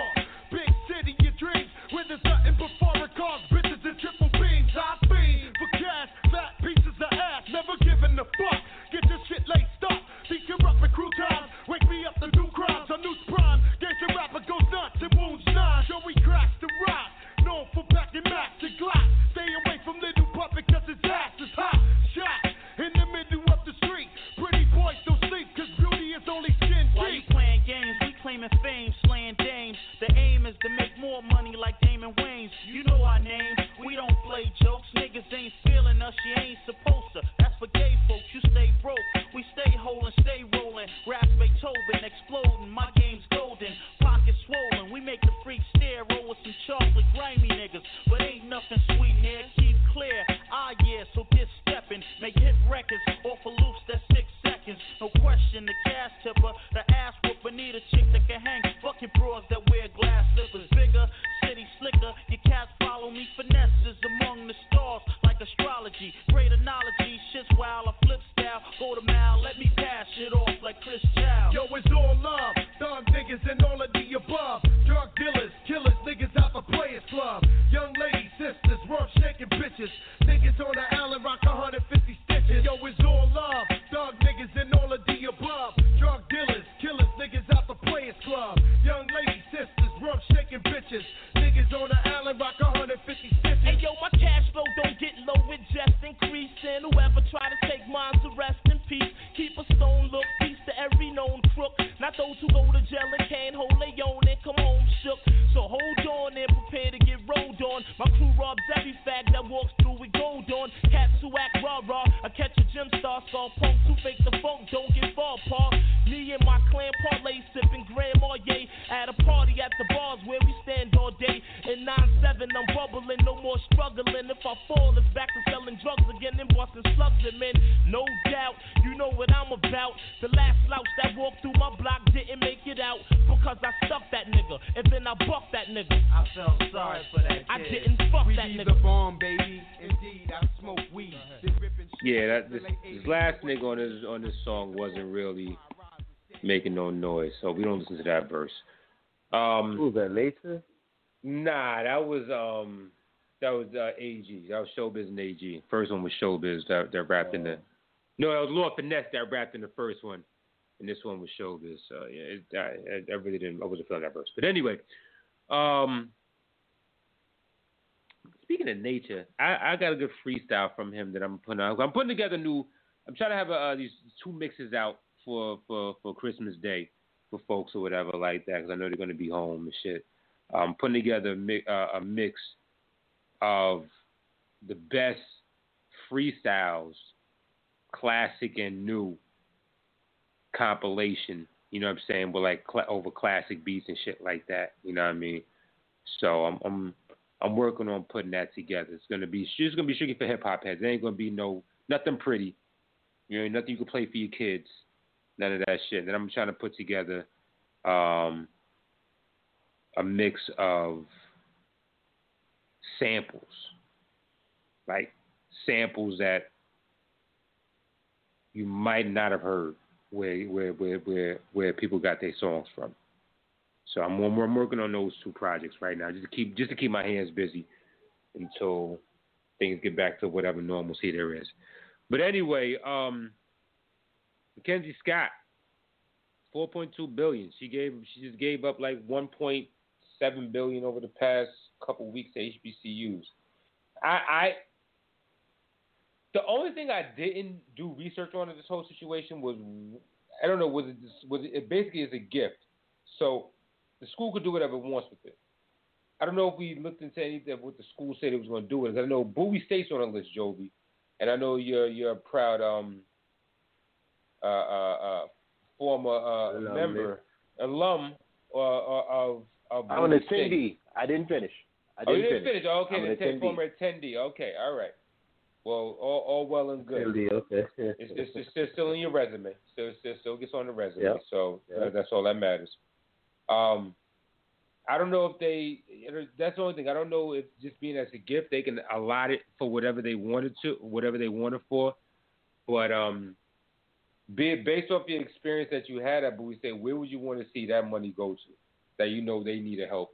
Big city, your dreams. Where there's nothing but foreign cars, bitches and triple beams. I fiend for cash, fat pieces of ass. Never giving a fuck. Get this shit laced up. Think you're up in crew time. Wake me up to do crimes. On News Prime. Gangsta rapper goes nuts and wounds nine. Joey cracks the rock. Known for packing Max and Glock. Stay away from little puppet cause his ass is hot. Shot in the middle of the street. Pretty boys don't sleep cause beauty is only skin deep. Why you playing games? We claiming fame, slaying dames. The aim is to make more money like Damon Wayans. You know our name. We don't play jokes. Niggas ain't feeling us. You ain't supposed to. That's for gay folks. You stay broke. We stay holding, stay rolling. Raps Beethoven exploding. My game's golden. Pockets swollen. We make the freak stare. Roll with some chocolate grimy niggas. But ain't nothing sweet here. Keep clear. So get stepping. Make hit records. Off of loops that's 6 seconds. No question. The cash tipper. The ass whooper. Need a chick that can hang. Fucking bras that wear glass slippers. Bigger. City slicker. Your cats follow me. Finesses among the stars. Like astrology. Great analogy. Shit's wild. I flip style. Go to mile. Let me pass it off like Chris Child. Yo, it's all love. Thug niggas and all of the above. Drug dealers, killers, niggas out the Players Club. Young ladies, sisters, work shaking bitches. Niggas on the island rock 150 stitches. Yo, it's all love. Thug niggas and all of the above. Drug dealers, killers, niggas out the Players Club. Young ladies, sisters, work shaking bitches. Niggas on the island rock 150 stitches. Hey yo, my cash flow don't get low, it just increasing. Whoever try to take mine to rest in peace. Keep a stone look, peace to every known crook. Not those who go to jail and can't hold their own and come home shook. So hold on and prepare to get rolled on. My crew robs every fag that walks through with gold on. Cats who act rah-rah, I catch a gym star, saw punks who fake the funk, don't get far apart. Me and my clan parlay, sipping Grand Marnier at a party at the bars where we stand all day. In 9-7, I'm bubbling, no more struggling. If I fall, it's back to selling drugs again and busting slugs and men. No doubt, you know what I'm about. The last slouch that walked through my block didn't make it out because I stuck that nigga and then I bucked that nigga. I felt sorry for that kid. I didn't fuck we that nigga. The bomb, baby. Indeed, I smoke weed. Yeah, this last nigga on this song wasn't really making no noise, so we don't listen to that verse. Who was that, Nature? Nah, that was AG. That was Showbiz and AG. First one was Showbiz that rapped in the. No, that was Lord Finesse that rapped in the first one, and this one was Showbiz. So yeah, I really didn't. I wasn't feeling that verse. But anyway, speaking of Nature, I got a good freestyle from him that I'm putting out. I'm putting together new. I'm trying to have these 2 mixes out for Christmas Day for folks or whatever like that because I know they're going to be home and shit. I'm putting together a mix of the best freestyles, classic and new compilation You know what I'm saying? With like over classic beats and shit like that. You know what I mean? So I'm working on putting that together. It's gonna be strictly for hip hop heads. There ain't gonna be nothing pretty. You know, nothing you can play for your kids. None of that shit. Then I'm trying to put together a mix of samples, like samples that you might not have heard where people got their songs from. So I'm working on those two projects right now, just to keep my hands busy until things get back to whatever normalcy there is. But anyway, Mackenzie Scott, $4.2 billion. She just gave up like $1.7 billion over the past couple weeks to HBCUs. The only thing I didn't do research on in this whole situation was, I don't know, was it basically is a gift. So the school could do whatever it wants with it. I don't know if we looked into anything what the school said it was going to do with it. I know Bowie State's on the list, Jovi, and I know you're a proud former member, alum of I'm an attendee. I didn't finish. You didn't finish. Oh, okay, then former attendee. Okay, all right. Well, all well and good. Okay. It's still in your resume. Still gets on the resume. Yep. So that's all that matters. I don't know if that's the only thing. I don't know if just being as a gift, they can allot it for whatever they wanted for. But based off your experience that you had at Bowie State, where would you want to see that money go to that you know they need help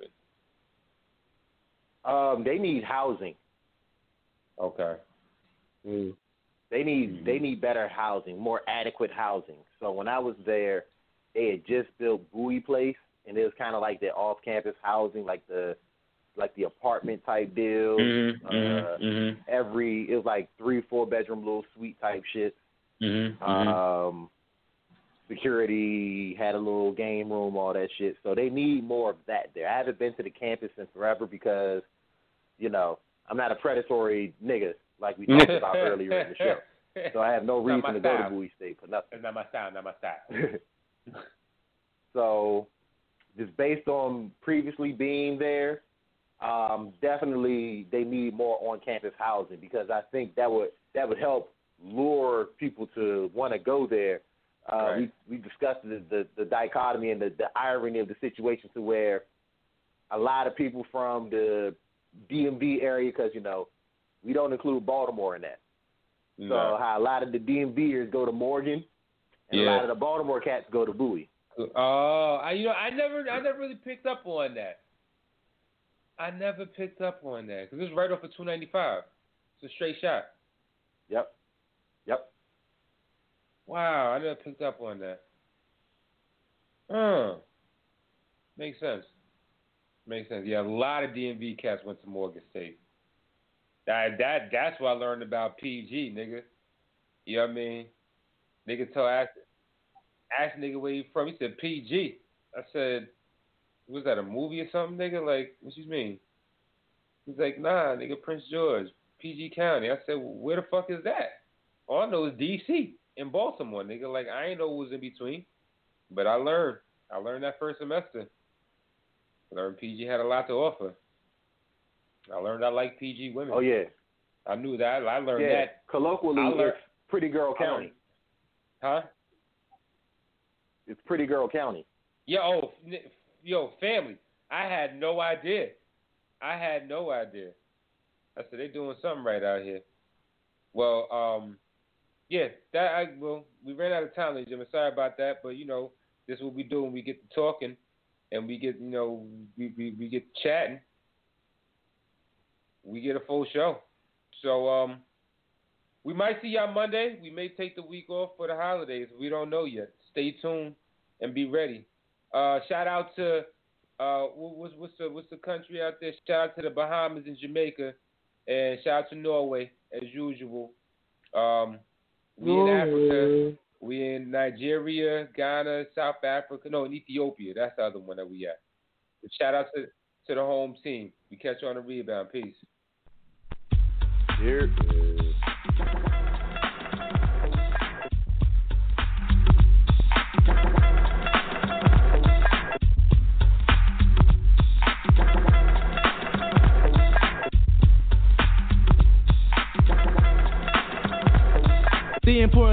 in? They need housing. Okay. They need better housing, more adequate housing. So when I was there, they had just built Bowie Place, and it was kind of like the off-campus housing, like the apartment type deal. It was like 3-4 bedroom little suite type shit. Security had a little game room, all that shit. So they need more of that there. I haven't been to the campus in forever because, you know, I'm not a predatory nigga like we talked about earlier in the show. So I have no reason to go to Bowie State for nothing. It's not my style. So just based on previously being there, definitely they need more on-campus housing because I think that would help lure people to want to go there. Right. We discussed the dichotomy and the irony of the situation to where a lot of people from the DMV area, because, you know, we don't include Baltimore in that. No. So how a lot of the DMVers go to Morgan, and a lot of the Baltimore cats go to Bowie. Oh, I never really picked up on that. I never picked up on that because it's right off of 295. It's a straight shot. Yep. Wow, I never picked up on that. Makes sense. Yeah, a lot of DMV cats went to Morgan State. That's what I learned about PG, nigga. You know what I mean? Nigga asked nigga where you from. He said PG. I said, was that a movie or something, nigga? Like, what you mean? He's like, nah, nigga, Prince George, PG County. I said, well, where the fuck is that? All I know is DC in Baltimore, nigga. Like, I ain't know what was in between. But I learned that first semester. I learned PG had a lot to offer. I learned I like PG women. Oh, yeah. I knew that. I learned that. Colloquially, it's Pretty Girl County. Huh? It's Pretty Girl County. Yo, family. I had no idea. I said, they doing something right out here. Well, we ran out of time, ladies and gentlemen. Sorry about that, but, you know, this is what we do when we get to talking and we get, you know, we get chatting. We get a full show. So we might see y'all Monday. We may take the week off for the holidays. We don't know yet. Stay tuned and be ready. Shout out to what's the country out there? Shout out to the Bahamas and Jamaica, and shout out to Norway as usual. We in Africa. We in Nigeria, Ghana, South Africa. No, in Ethiopia. That's the other one that we at. But shout out to the home team. We catch you on the rebound. Peace. Here.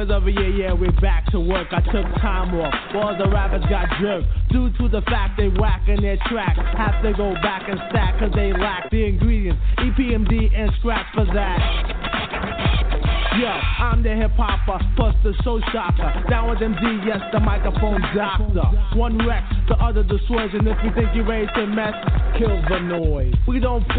boys over here, yeah, we're back to work. I took time off, all the rappers got jerked due to the fact they whacking their track. Have to go back and stack cause they lack the ingredients, EPMD and scratch for that. Yo, I'm the hip-hopper, plus the show shopper. Down with MD, yes, the microphone doctor. One wreck, the other destroys, and if you think you're ready to mess, kill the noise. We don't